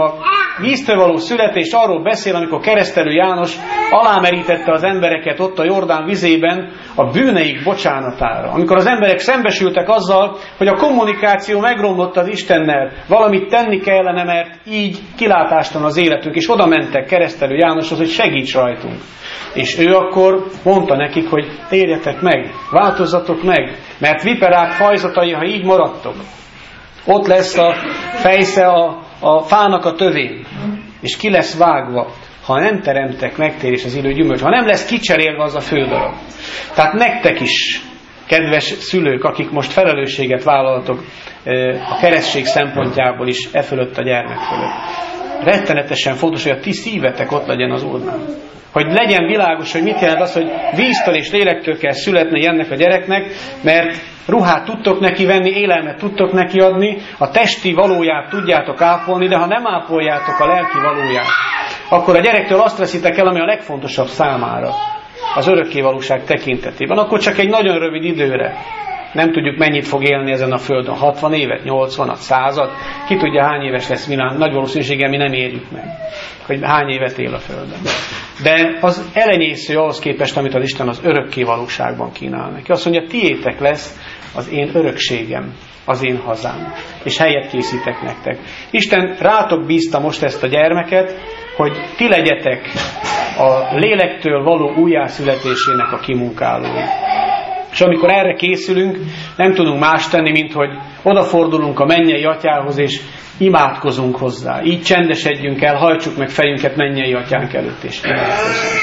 víztől való születés arról beszél, amikor Keresztelő János alámerítette az embereket ott a Jordán vizében a bűneik bocsánatára. Amikor az emberek szembesültek azzal, hogy a kommunikáció megromlott az Istennel, valamit tenni kellene, mert így kilátástalan az életünk, és oda mentek Keresztelő Jánoshoz, hogy segíts rajtunk. És ő akkor mondta nekik, hogy térjetek meg, változzatok meg, mert viperák fajzatai, ha így maradtok, ott lesz a fejsze a fának a tövén, és ki lesz vágva, ha nem teremtek megtérés az idő gyümölcs, ha nem lesz kicserélve az a földarab. Tehát nektek is, kedves szülők, akik most felelősséget vállaltok a keresztség szempontjából is e fölött a gyermek fölött. Rettenetesen fontos, hogy a ti szívetek ott legyen az Úrnál. Hogy legyen világos, hogy mit jelent az, hogy víztől és lélektől kell születni ennek a gyereknek, mert ruhát tudtok neki venni, élelmet tudtok neki adni, a testi valóját tudjátok ápolni, de ha nem ápoljátok a lelki valóját, akkor a gyerektől azt veszitek el, ami a legfontosabb számára, az örökkévalóság tekintetében. Akkor csak egy nagyon rövid időre. Nem tudjuk, mennyit fog élni ezen a földön. 60 évet, 80-at, 100-at. Ki tudja, hány éves lesz Milán. Nagy valószínűséggel mi nem érjük meg, hogy hány évet él a földön. De az elenyésző ahhoz képest, amit az Isten az örökké valóságban kínál neki. Azt mondja, tiétek lesz az én örökségem, az én hazám. És helyet készítek nektek. Isten rátok bízta most ezt a gyermeket, hogy ti legyetek a lélektől való újjászületésének a kimunkálói. És amikor erre készülünk, nem tudunk más tenni, mint hogy odafordulunk a mennyei atyához, és imádkozunk hozzá. Így csendesedjünk el, hajtsuk meg fejünket mennyei atyánk előtt, és imádkozunk.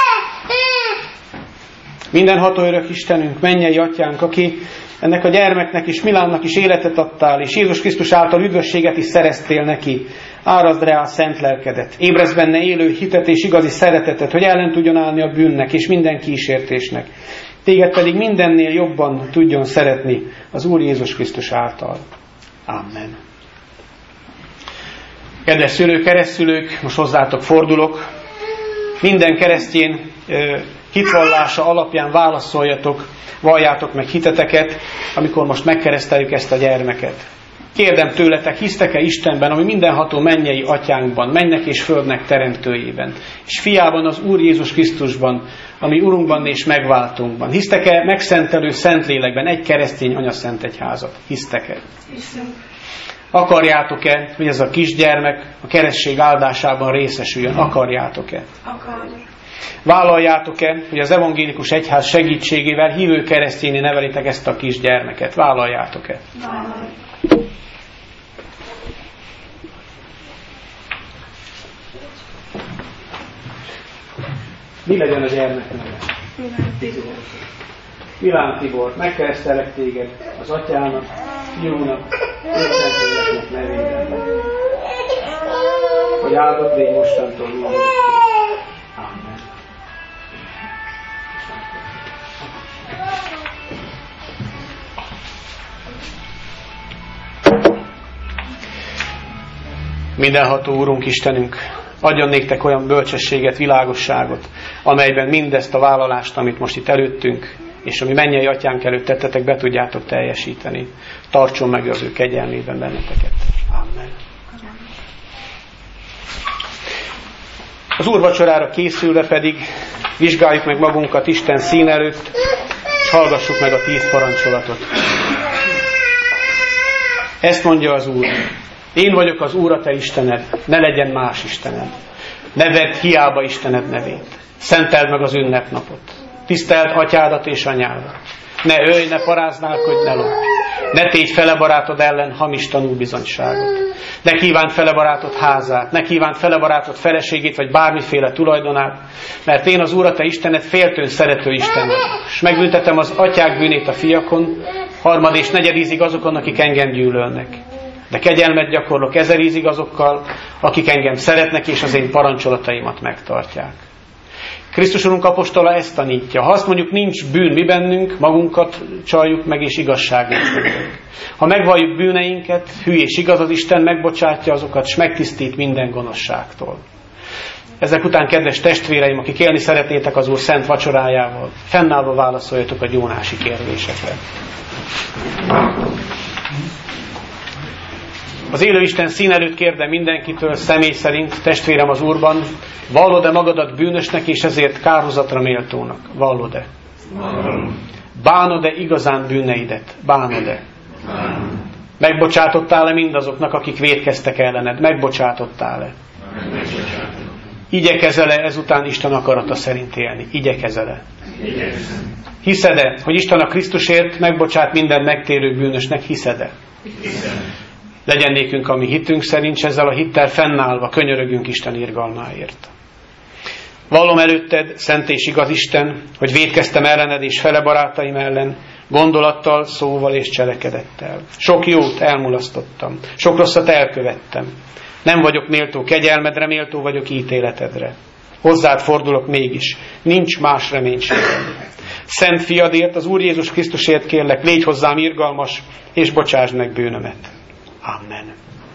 Mindenható örök Istenünk, mennyei atyánk, aki ennek a gyermeknek és Milánnak is életet adtál, és Jézus Krisztus által üdvösséget is szereztél neki. Árazd rá a szent lelkedet, ébrezd benne élő hitet és igazi szeretetet, hogy ellen tudjon állni a bűnnek és minden kísértésnek. Téged pedig mindennél jobban tudjon szeretni az Úr Jézus Krisztus által. Amen. Kedves szülők, keresztszülők, most hozzátok fordulok. Minden keresztény hitvallása alapján válaszoljatok, valljátok meg hiteteket, amikor most megkereszteljük ezt a gyermeket. Kérdem tőletek, hisztek-e Istenben, ami mindenható mennyei atyánkban, mennek és földnek teremtőjében, és fiában, az Úr Jézus Krisztusban, ami Urunkban és megváltunkban. Hisztek-e megszentelő Szentlélekben, egy keresztény anyaszent egyházat? Hisztek-e? Hiszünk. Akarjátok-e, hogy ez a kisgyermek a keresztség áldásában részesüljön? Akarjátok-e? Akarjuk. Vállaljátok-e, hogy az evangélikus egyház segítségével hívő keresztényé nevelitek ezt a kisgyermeket? Vállaljátok-e? Vállaljuk. Mi legyen a gyermek neve? Milán Tibor, megkeresztelek téged az atyának, fiúnak, Szentléleknek nevében. Hogy áldott légy mostantól mindent. Amen. Mindenható Úrunk, Istenünk, adjon néktek olyan bölcsességet, világosságot, amelyben mindezt a vállalást, amit most itt előttünk, és ami mennyei atyánk előtt tettetek, be tudjátok teljesíteni. Tartson meg az ő kegyelmében benneteket. Amen. Az úrvacsorára készülve pedig vizsgáljuk meg magunkat Isten szín előtt, és hallgassuk meg a 10 parancsolatot. Ezt mondja az Úr. Én vagyok az Úr, a te Istened, ne legyen más Istened. Ne vedd hiába Istened nevét. Szenteld meg az ünnepnapot. Tiszteld atyádat és anyádat. Ne ölj, ne paráználkodj, ne lopj. Ne tégy fele barátod ellen hamis tanúbizonyságot. Ne kívánd fele barátod házát, ne kívánd fele barátod feleségét, vagy bármiféle tulajdonát, mert én az Úr, a te Istened, féltőn szerető Isten vagyok. És megbüntetem az atyák bűnét a fiakon, 3. és 4. ízig azokon, akik engem gyűlölnek. De kegyelmet gyakorlok 1000 ízig azokkal, akik engem szeretnek, és az én parancsolataimat megtartják. Krisztus Urunk apostola ezt tanítja. Ha azt mondjuk, nincs bűn mi bennünk, magunkat csaljuk meg, és igazságot tegyünk. Ha megvalljuk bűneinket, hű és igaz az Isten, megbocsátja azokat, és megtisztít minden gonoszságtól. Ezek után, kedves testvéreim, akik élni szeretnétek az Úr szent vacsorájával, fennállva válaszoljatok a gyónási kérdésekre. Az élő Isten szín előtt kérdem mindenkitől, személy szerint, testvérem az Úrban, vallod-e magadat bűnösnek, és ezért kárhozatra méltónak? Vallod-e? Bánod-e igazán bűneidet? Bánod-e? Megbocsátottál-e mindazoknak, akik vétkeztek ellened? Megbocsátottál-e? Igyekezel-e ezután Isten akarata szerint élni? Igyekezel-e? Hiszed-e, hogy Isten a Krisztusért megbocsát minden megtérő bűnösnek? Hiszed-e? Legyen nékünk a mi hitünk szerint, és ezzel a hittel fennállva könyörögünk Isten irgalmáért. Vallom előtted, szent és igaz Isten, hogy vétkeztem ellened és fele barátaim ellen, gondolattal, szóval és cselekedettel. Sok jót elmulasztottam, sok rosszat elkövettem. Nem vagyok méltó kegyelmedre, méltó vagyok ítéletedre. Hozzád fordulok mégis, nincs más reménységem. Szent fiadért, az Úr Jézus Krisztusért kérlek, légy hozzám irgalmas, és bocsásd meg bűnömet. Amen.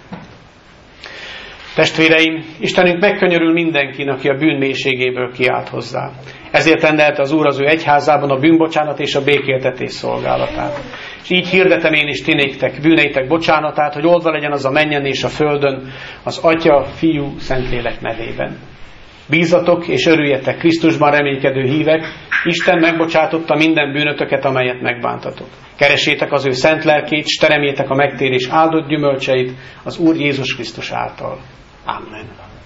Testvéreim, Istenünk megkönyörül mindenkin, aki a bűn mélységéből kiált hozzá. Ezért rendelte az Úr az ő egyházában a bűnbocsánat és a békéltetés szolgálatát. És így hirdetem én is ti néktek bűneitek bocsánatát, hogy oldva legyen az a mennyen és a földön, az Atya, Fiú, Szentlélek nevében. Bízatok és örüljetek Krisztusban reménykedő hívek, Isten megbocsátotta minden bűnötöket, amelyet megbántatok. Keresétek az ő szent lelkét, s teremjétek a megtérés áldott gyümölcseit az Úr Jézus Krisztus által. Amen.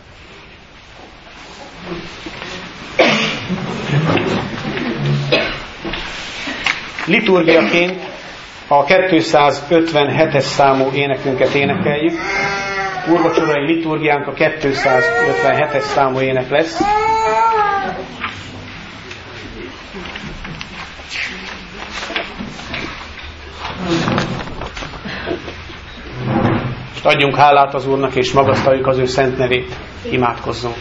Liturgiaként a 257-es számú énekünket énekeljük. Úrvacsorai liturgiánk a 257-es számú ének lesz. Most adjunk hálát az Úrnak, és magasztaljuk az ő szent nevét. Imádkozzunk.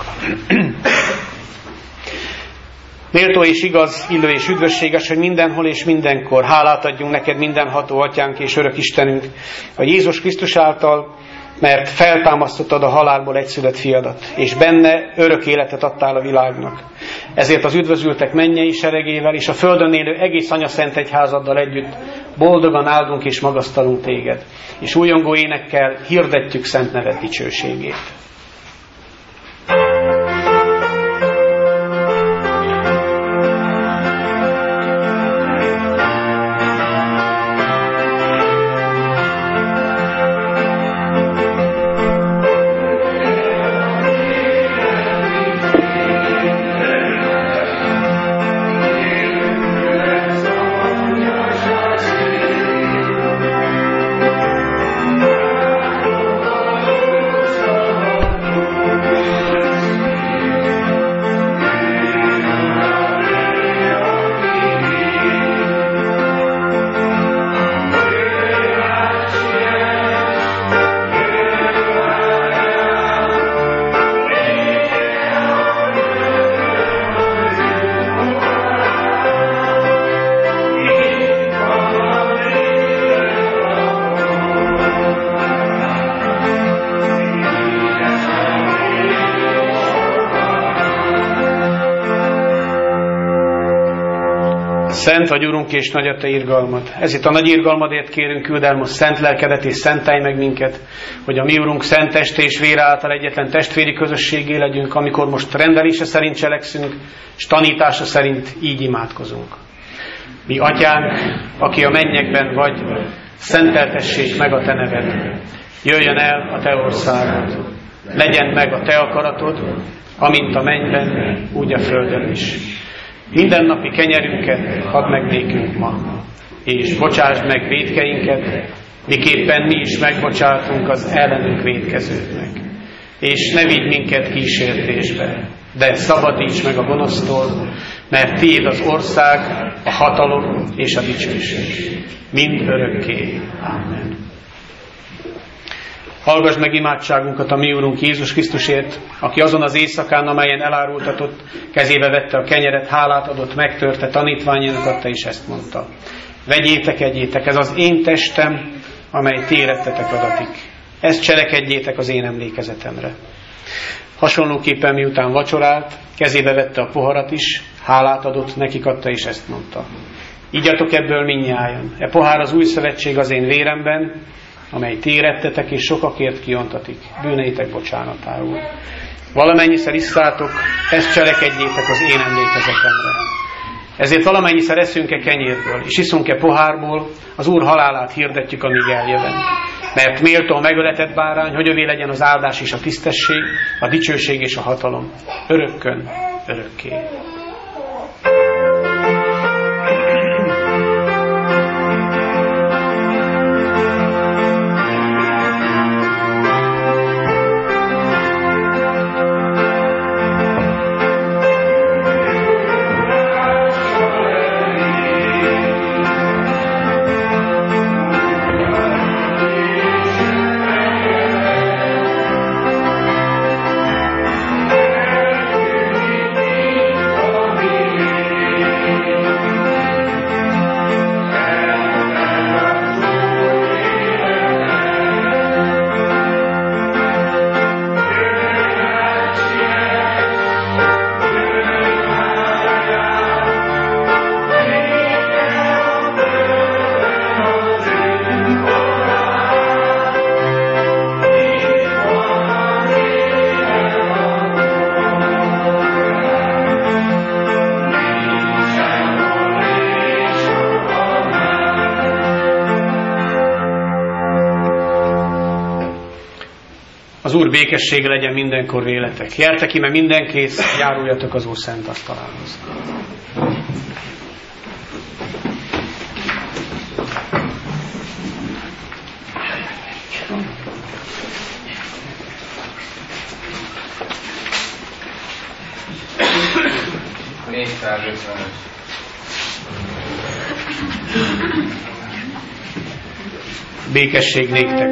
Méltó és igaz, illő és üdvösséges, hogy mindenhol és mindenkor hálát adjunk neked, mindenható Atyánk és örök Istenünk, a Jézus Krisztus által, mert feltámasztottad a halálból egyszülött fiadat, és benne örök életet adtál a világnak. Ezért az üdvözültek mennyei seregével, és a földön élő egész anyaszent egyházaddal együtt boldogan áldunk és magasztalunk téged, és újongó énekkel hirdetjük szent neved dicsőségét. Szent vagy, Urunk, és nagy a te irgalmad. Ezért a nagy irgalmadért kérünk, küld el most szent lelkedet, és szentelj meg minket, hogy a mi Urunk szent teste és vére által egyetlen testvéri közösségé legyünk, amikor most rendelése szerint cselekszünk, és tanítása szerint így imádkozunk. Mi Atyánk, aki a mennyekben vagy, szenteltessék meg a te neved. Jöjjön el a te országod. Legyen meg a te akaratod, amint a mennyben, úgy a földön is. Mindennapi kenyerünket add meg nékünk ma, és bocsásd meg vétkeinket, miképpen mi is megbocsátunk az ellenünk vétkezőknek. És ne vigy minket kísértésbe, de szabadíts meg a gonosztól, mert tiéd az ország, a hatalom és a dicsőség. Mind örökké. Amen. Hallgass meg imádságunkat a mi Úrunk Jézus Krisztusért, aki azon az éjszakán, amelyen elárultatott, kezébe vette a kenyeret, hálát adott, megtörte, tanítványának adta, és ezt mondta. Vegyétek, egyétek, ez az én testem, amely ti érettetek adatik. Ezt cselekedjétek az én emlékezetemre. Hasonlóképpen miután vacsorált, kezébe vette a poharat is, hálát adott, nekik adta, és ezt mondta. Igyatok ebből mindnyájan. E pohár az új szövetség az én véremben, amely ti érettetek és sokakért kiontatik bűneitek bocsánatául. Valamennyiszer isszátok, ezt cselekedjétek az én emlékezetemre. Ezért valamennyiszer eszünk-e kenyérből, és iszunk-e pohárból, az Úr halálát hirdetjük, amíg eljövend. Mert méltó a megöletett bárány, hogy övé legyen az áldás és a tisztesség, a dicsőség és a hatalom, örökkön, örökké. Az Úr békessége legyen mindenkor véletek. Jertek ime mindenkész, járuljatok az Úr szent asztalához. Békesség néktek.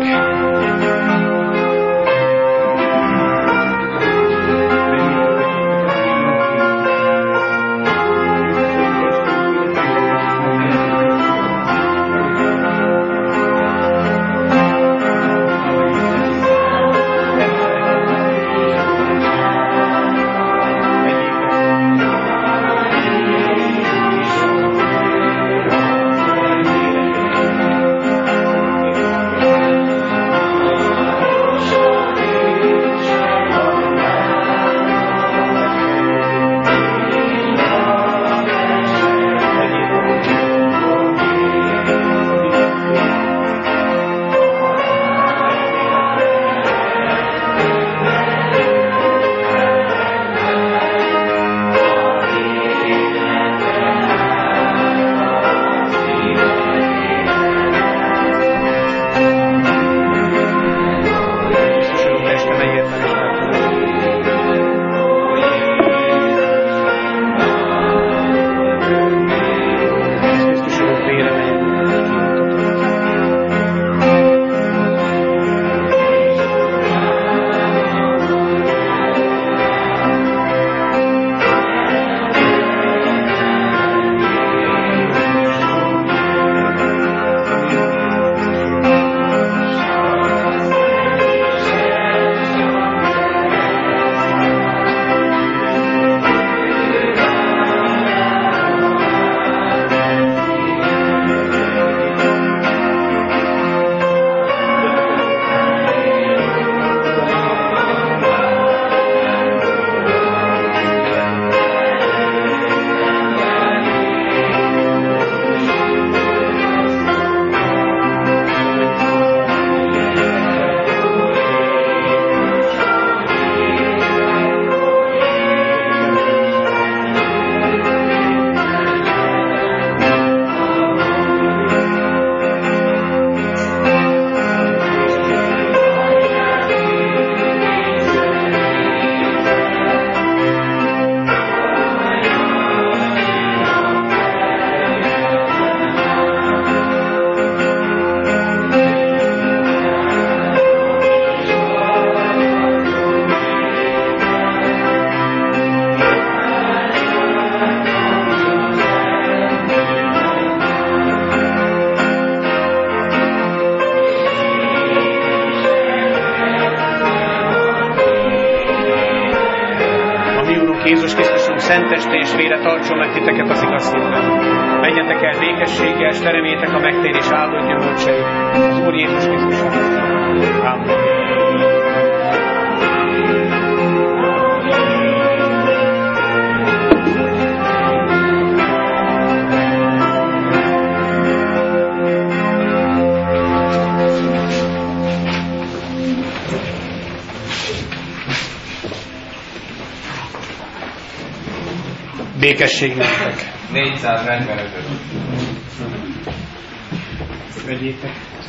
Jézus Krisztusunk szent teste és vére tartson meg titeket az igaz hitben. Menjetek el békességgel, és teremjétek a megtérés áldott gyümölcseit az Úr Jézus Krisztusát. Békesség nektek. 445. Vegyétek.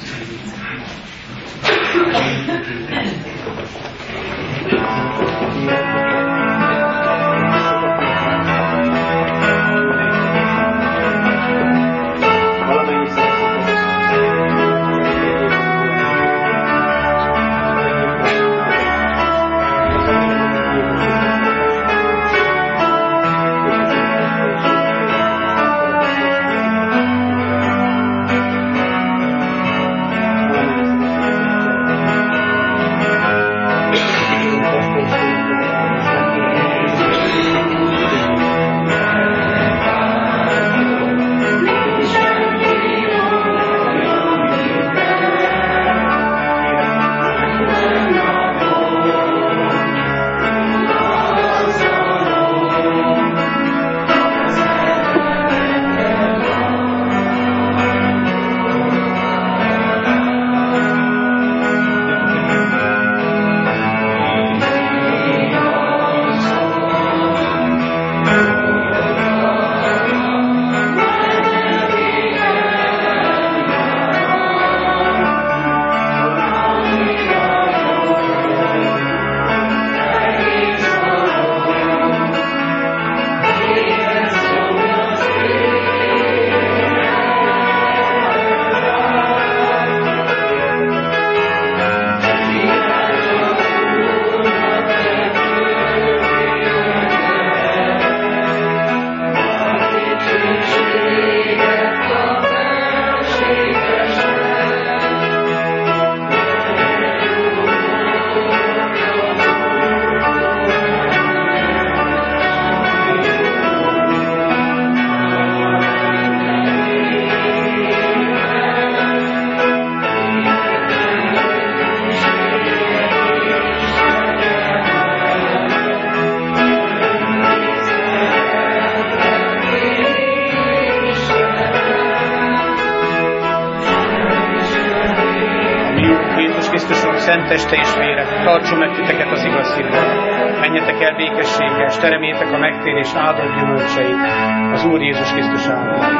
Szent teste és vére, tartson meg titeket az igaz hitben. Menjetek el békességgel, és teremjétek a megtérés áldott gyümölcseit az Úr Jézus Krisztus által.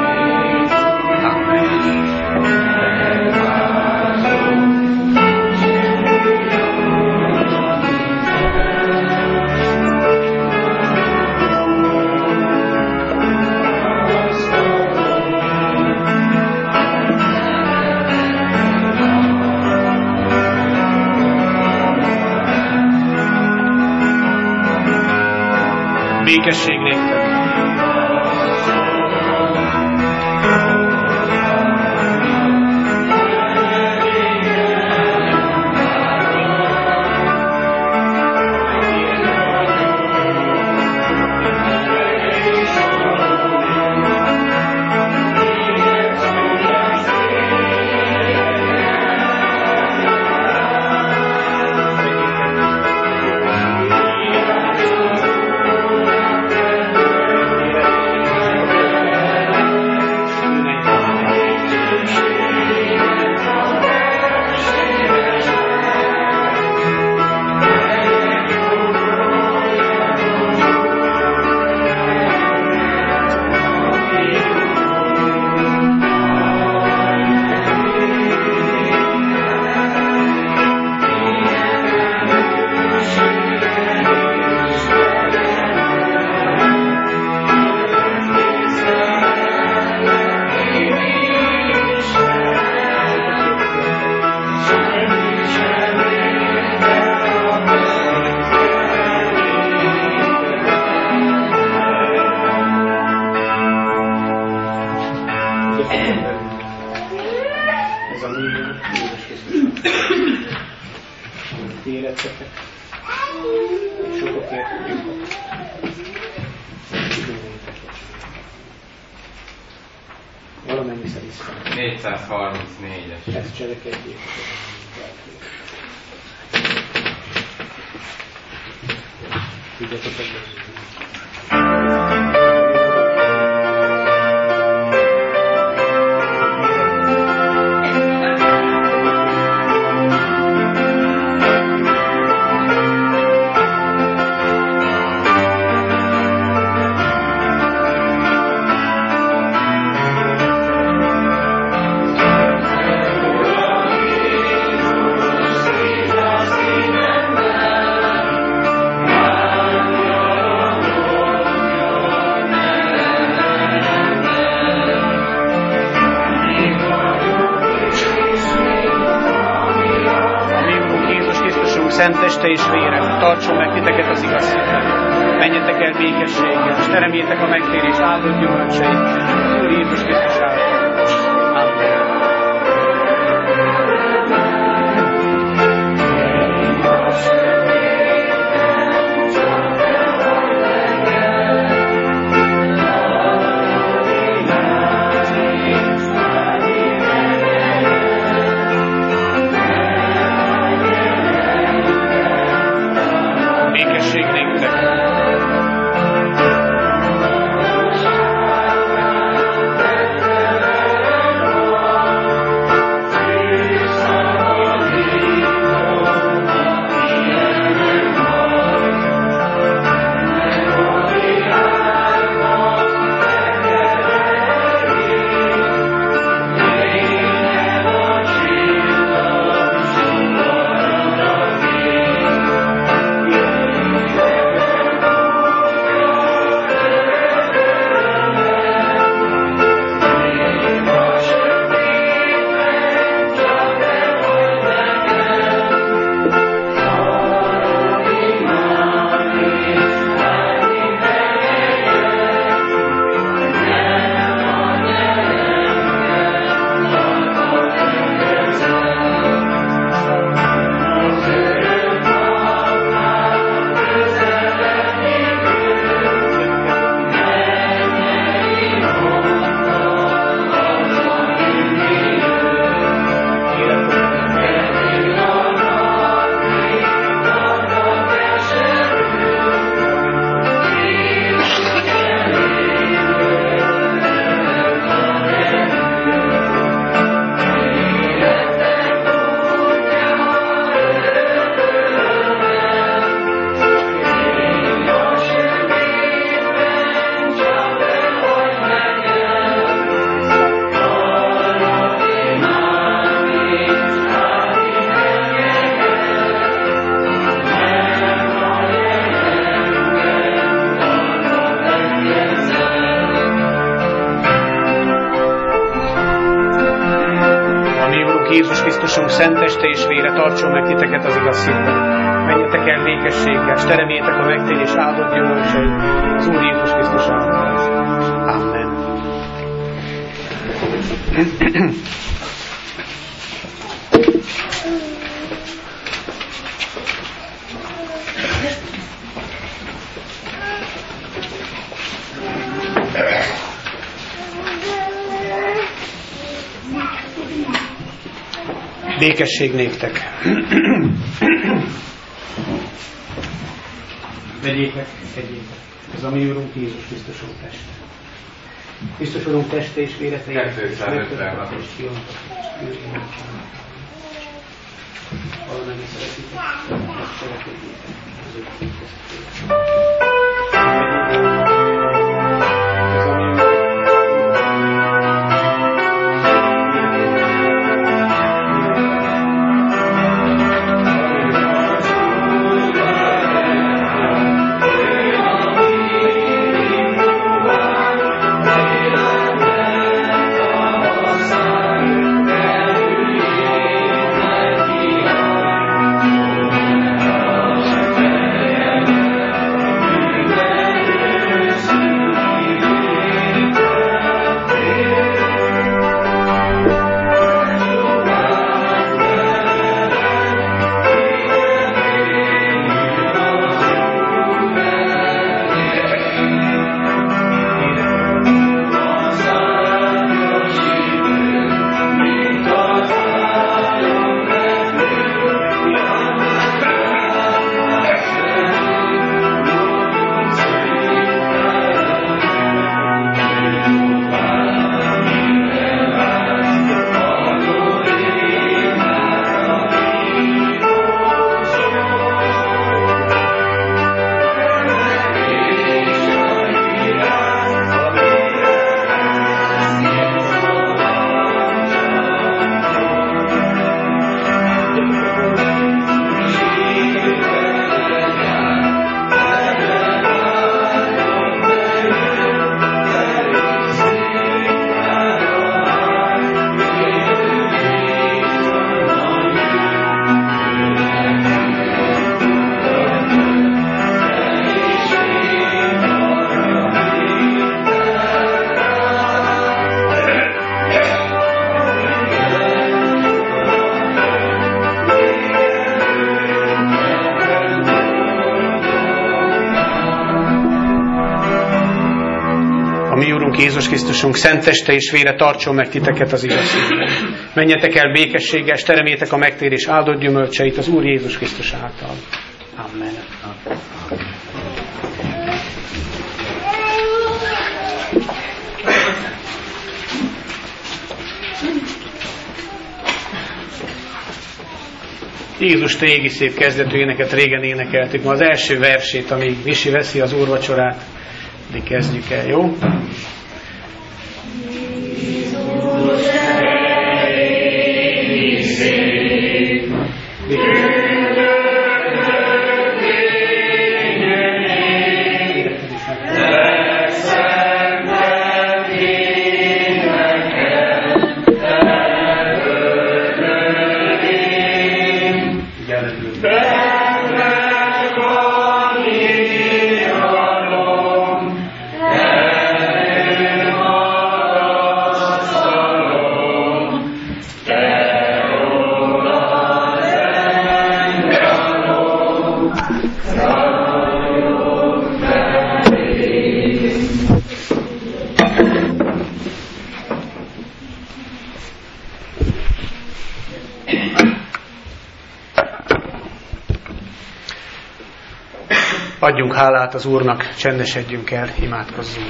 Békesség néktek! Érettetek, és sokokért tudjuk. Valamennyi szerintem. 434-es. Ezt cselekedjék. Tudjátok ebben. szent teste és vére, tartson meg titeket az igaz hitben. Menjetek el békességgel, és teremjétek a megtérés áldott gyümölcseit, Úr Jézus Krisztus által. Amen. Jézus Krisztusunk szent teste és vére tartson meg titeket az igaz hitben. Menjetek el békességgel, és teremjétek a megtérés áldott gyümölcseit, az Úr Jézus Krisztus által. Amen. Békesség néktek. Vegyétek, egyétek. Ez a mi Úrunk Jézus Krisztus Úr teste. Krisztus Úrunk teste és vére teljes. 256. Valamennyi szeretitek, szeretnétek az ő között. Urunk Jézus Krisztusunk szent teste és vére tartson meg titeket az igazságban. Menjetek el békességgel, és teremjétek a megtérés áldott gyümölcseit az Úr Jézus Krisztus által. Amen. Jézus, te égi szép kezdetű éneket régen énekeltük. Ma az első versét, amíg Visi veszi az úrvacsorát, de kezdjük el, jó? Jézus, te égi szép, adjunk hálát az Úrnak, csendesedjünk el, imádkozzunk.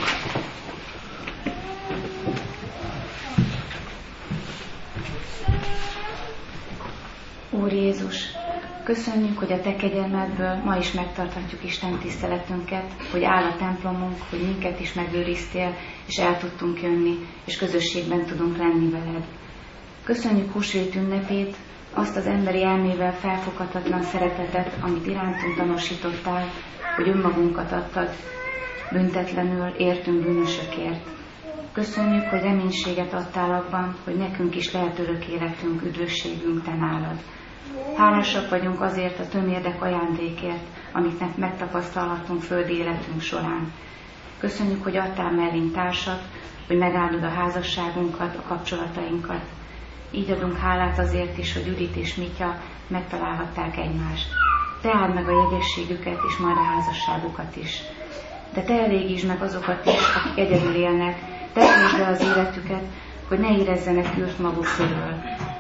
Úr Jézus, köszönjük, hogy a Te kegyelmedből ma is megtarthatjuk Isten tiszteletünket, hogy áll a templomunk, hogy minket is megőriztél, és el tudtunk jönni, és közösségben tudunk lenni veled. Köszönjük húsvét ünnepét, azt az emberi elmével felfoghatatlan szeretetet, amit irántunk tanúsítottál, hogy önmagunkat adtad büntetlenül értünk bűnösökért. Köszönjük, hogy reménységet adtál abban, hogy nekünk is lehet örök életünk, üdvösségünk te nálad. Hálásak vagyunk azért a tömérdek ajándékért, amit megtapasztalhattunk földi életünk során. Köszönjük, hogy adtál mellénk társat, hogy megáldod a házasságunkat, a kapcsolatainkat. Így adunk hálát azért is, hogy Judit és Mitya megtalálhatták egymást. Te áld meg a jegyességüket és majd a házasságukat is. De te elégítsd meg azokat is, akik egyedül élnek, tedd be az életüket, hogy ne érezzenek űrt maguk körül.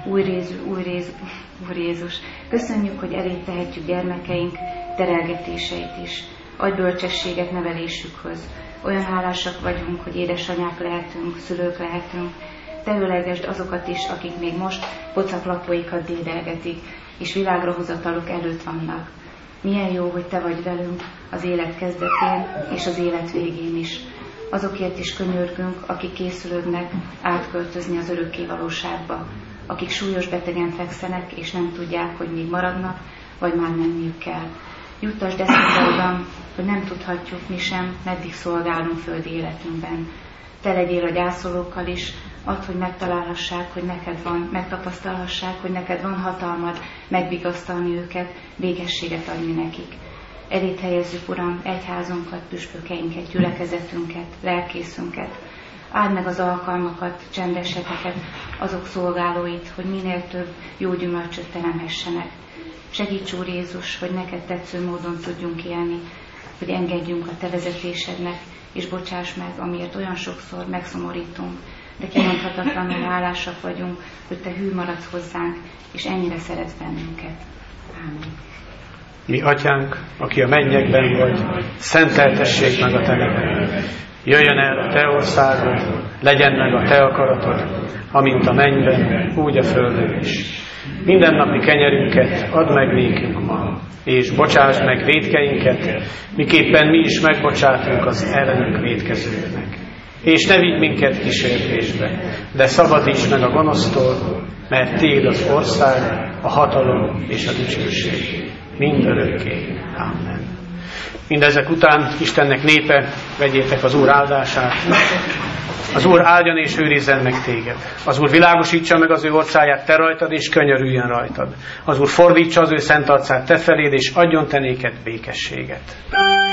Úr Jézus, köszönjük, hogy elét tehetjük gyermekeink terelgetéseit is. Adj bölcsességet nevelésükhöz. Olyan hálásak vagyunk, hogy édesanyák lehetünk, szülők lehetünk. Te ölegesd azokat is, akik még most pocaklapóikat dédelgetik, és világra hozataluk előtt vannak. Milyen jó, hogy te vagy velünk az élet kezdetén és az élet végén is. Azokért is könyörgünk, akik készülődnek átköltözni az örökké valóságba, akik súlyos betegen fekszenek, és nem tudják, hogy még maradnak, vagy már menniük kell. Juttasd eszünkbe oda, hogy nem tudhatjuk mi sem, meddig szolgálunk földi életünkben. Te legyél a gyászolókkal is, add, hogy megtalálhassák, hogy neked van, megtapasztalhassák, hogy neked van hatalmad megvigasztalni őket, békességet adni nekik. Elét helyezzük, Uram, egyházunkat, püspökeinket, gyülekezetünket, lelkészünket. Áld meg az alkalmakat, csendeseteket, azok szolgálóit, hogy minél több jó gyümölcsöt teremhessenek. Segíts, Úr Jézus, hogy neked tetsző módon tudjunk élni, hogy engedjünk a te vezetésednek, és bocsáss meg, amiért olyan sokszor megszomorítunk, de kimondhatatlanul hálásak vagyunk, hogy te hű maradsz hozzánk, és ennyire szeretsz bennünket. Ámen. Mi atyánk, aki a mennyekben vagy, szenteltessék meg a te neved. Jöjjön el a te országod, legyen meg a te akaratod, amint a mennyben, úgy a földön is. Mindennapi kenyerünket add meg nékünk ma, és bocsásd meg vétkeinket, miképpen mi is megbocsátunk az ellenünk vétkezőknek. És ne vigy minket kísértésbe, de szabadíts meg a gonosztól, mert tiéd az ország, a hatalom és a dicsőség mindörökké. Amen. Mindezek után, Istennek népe, vegyétek az Úr áldását. Az Úr áldjon és őrizzen meg téged. Az Úr világosítsa meg az ő orcáját te rajtad, és könyörüljön rajtad. Az Úr fordítsa az ő szent arcát te feléd, és adjon te néked békességet.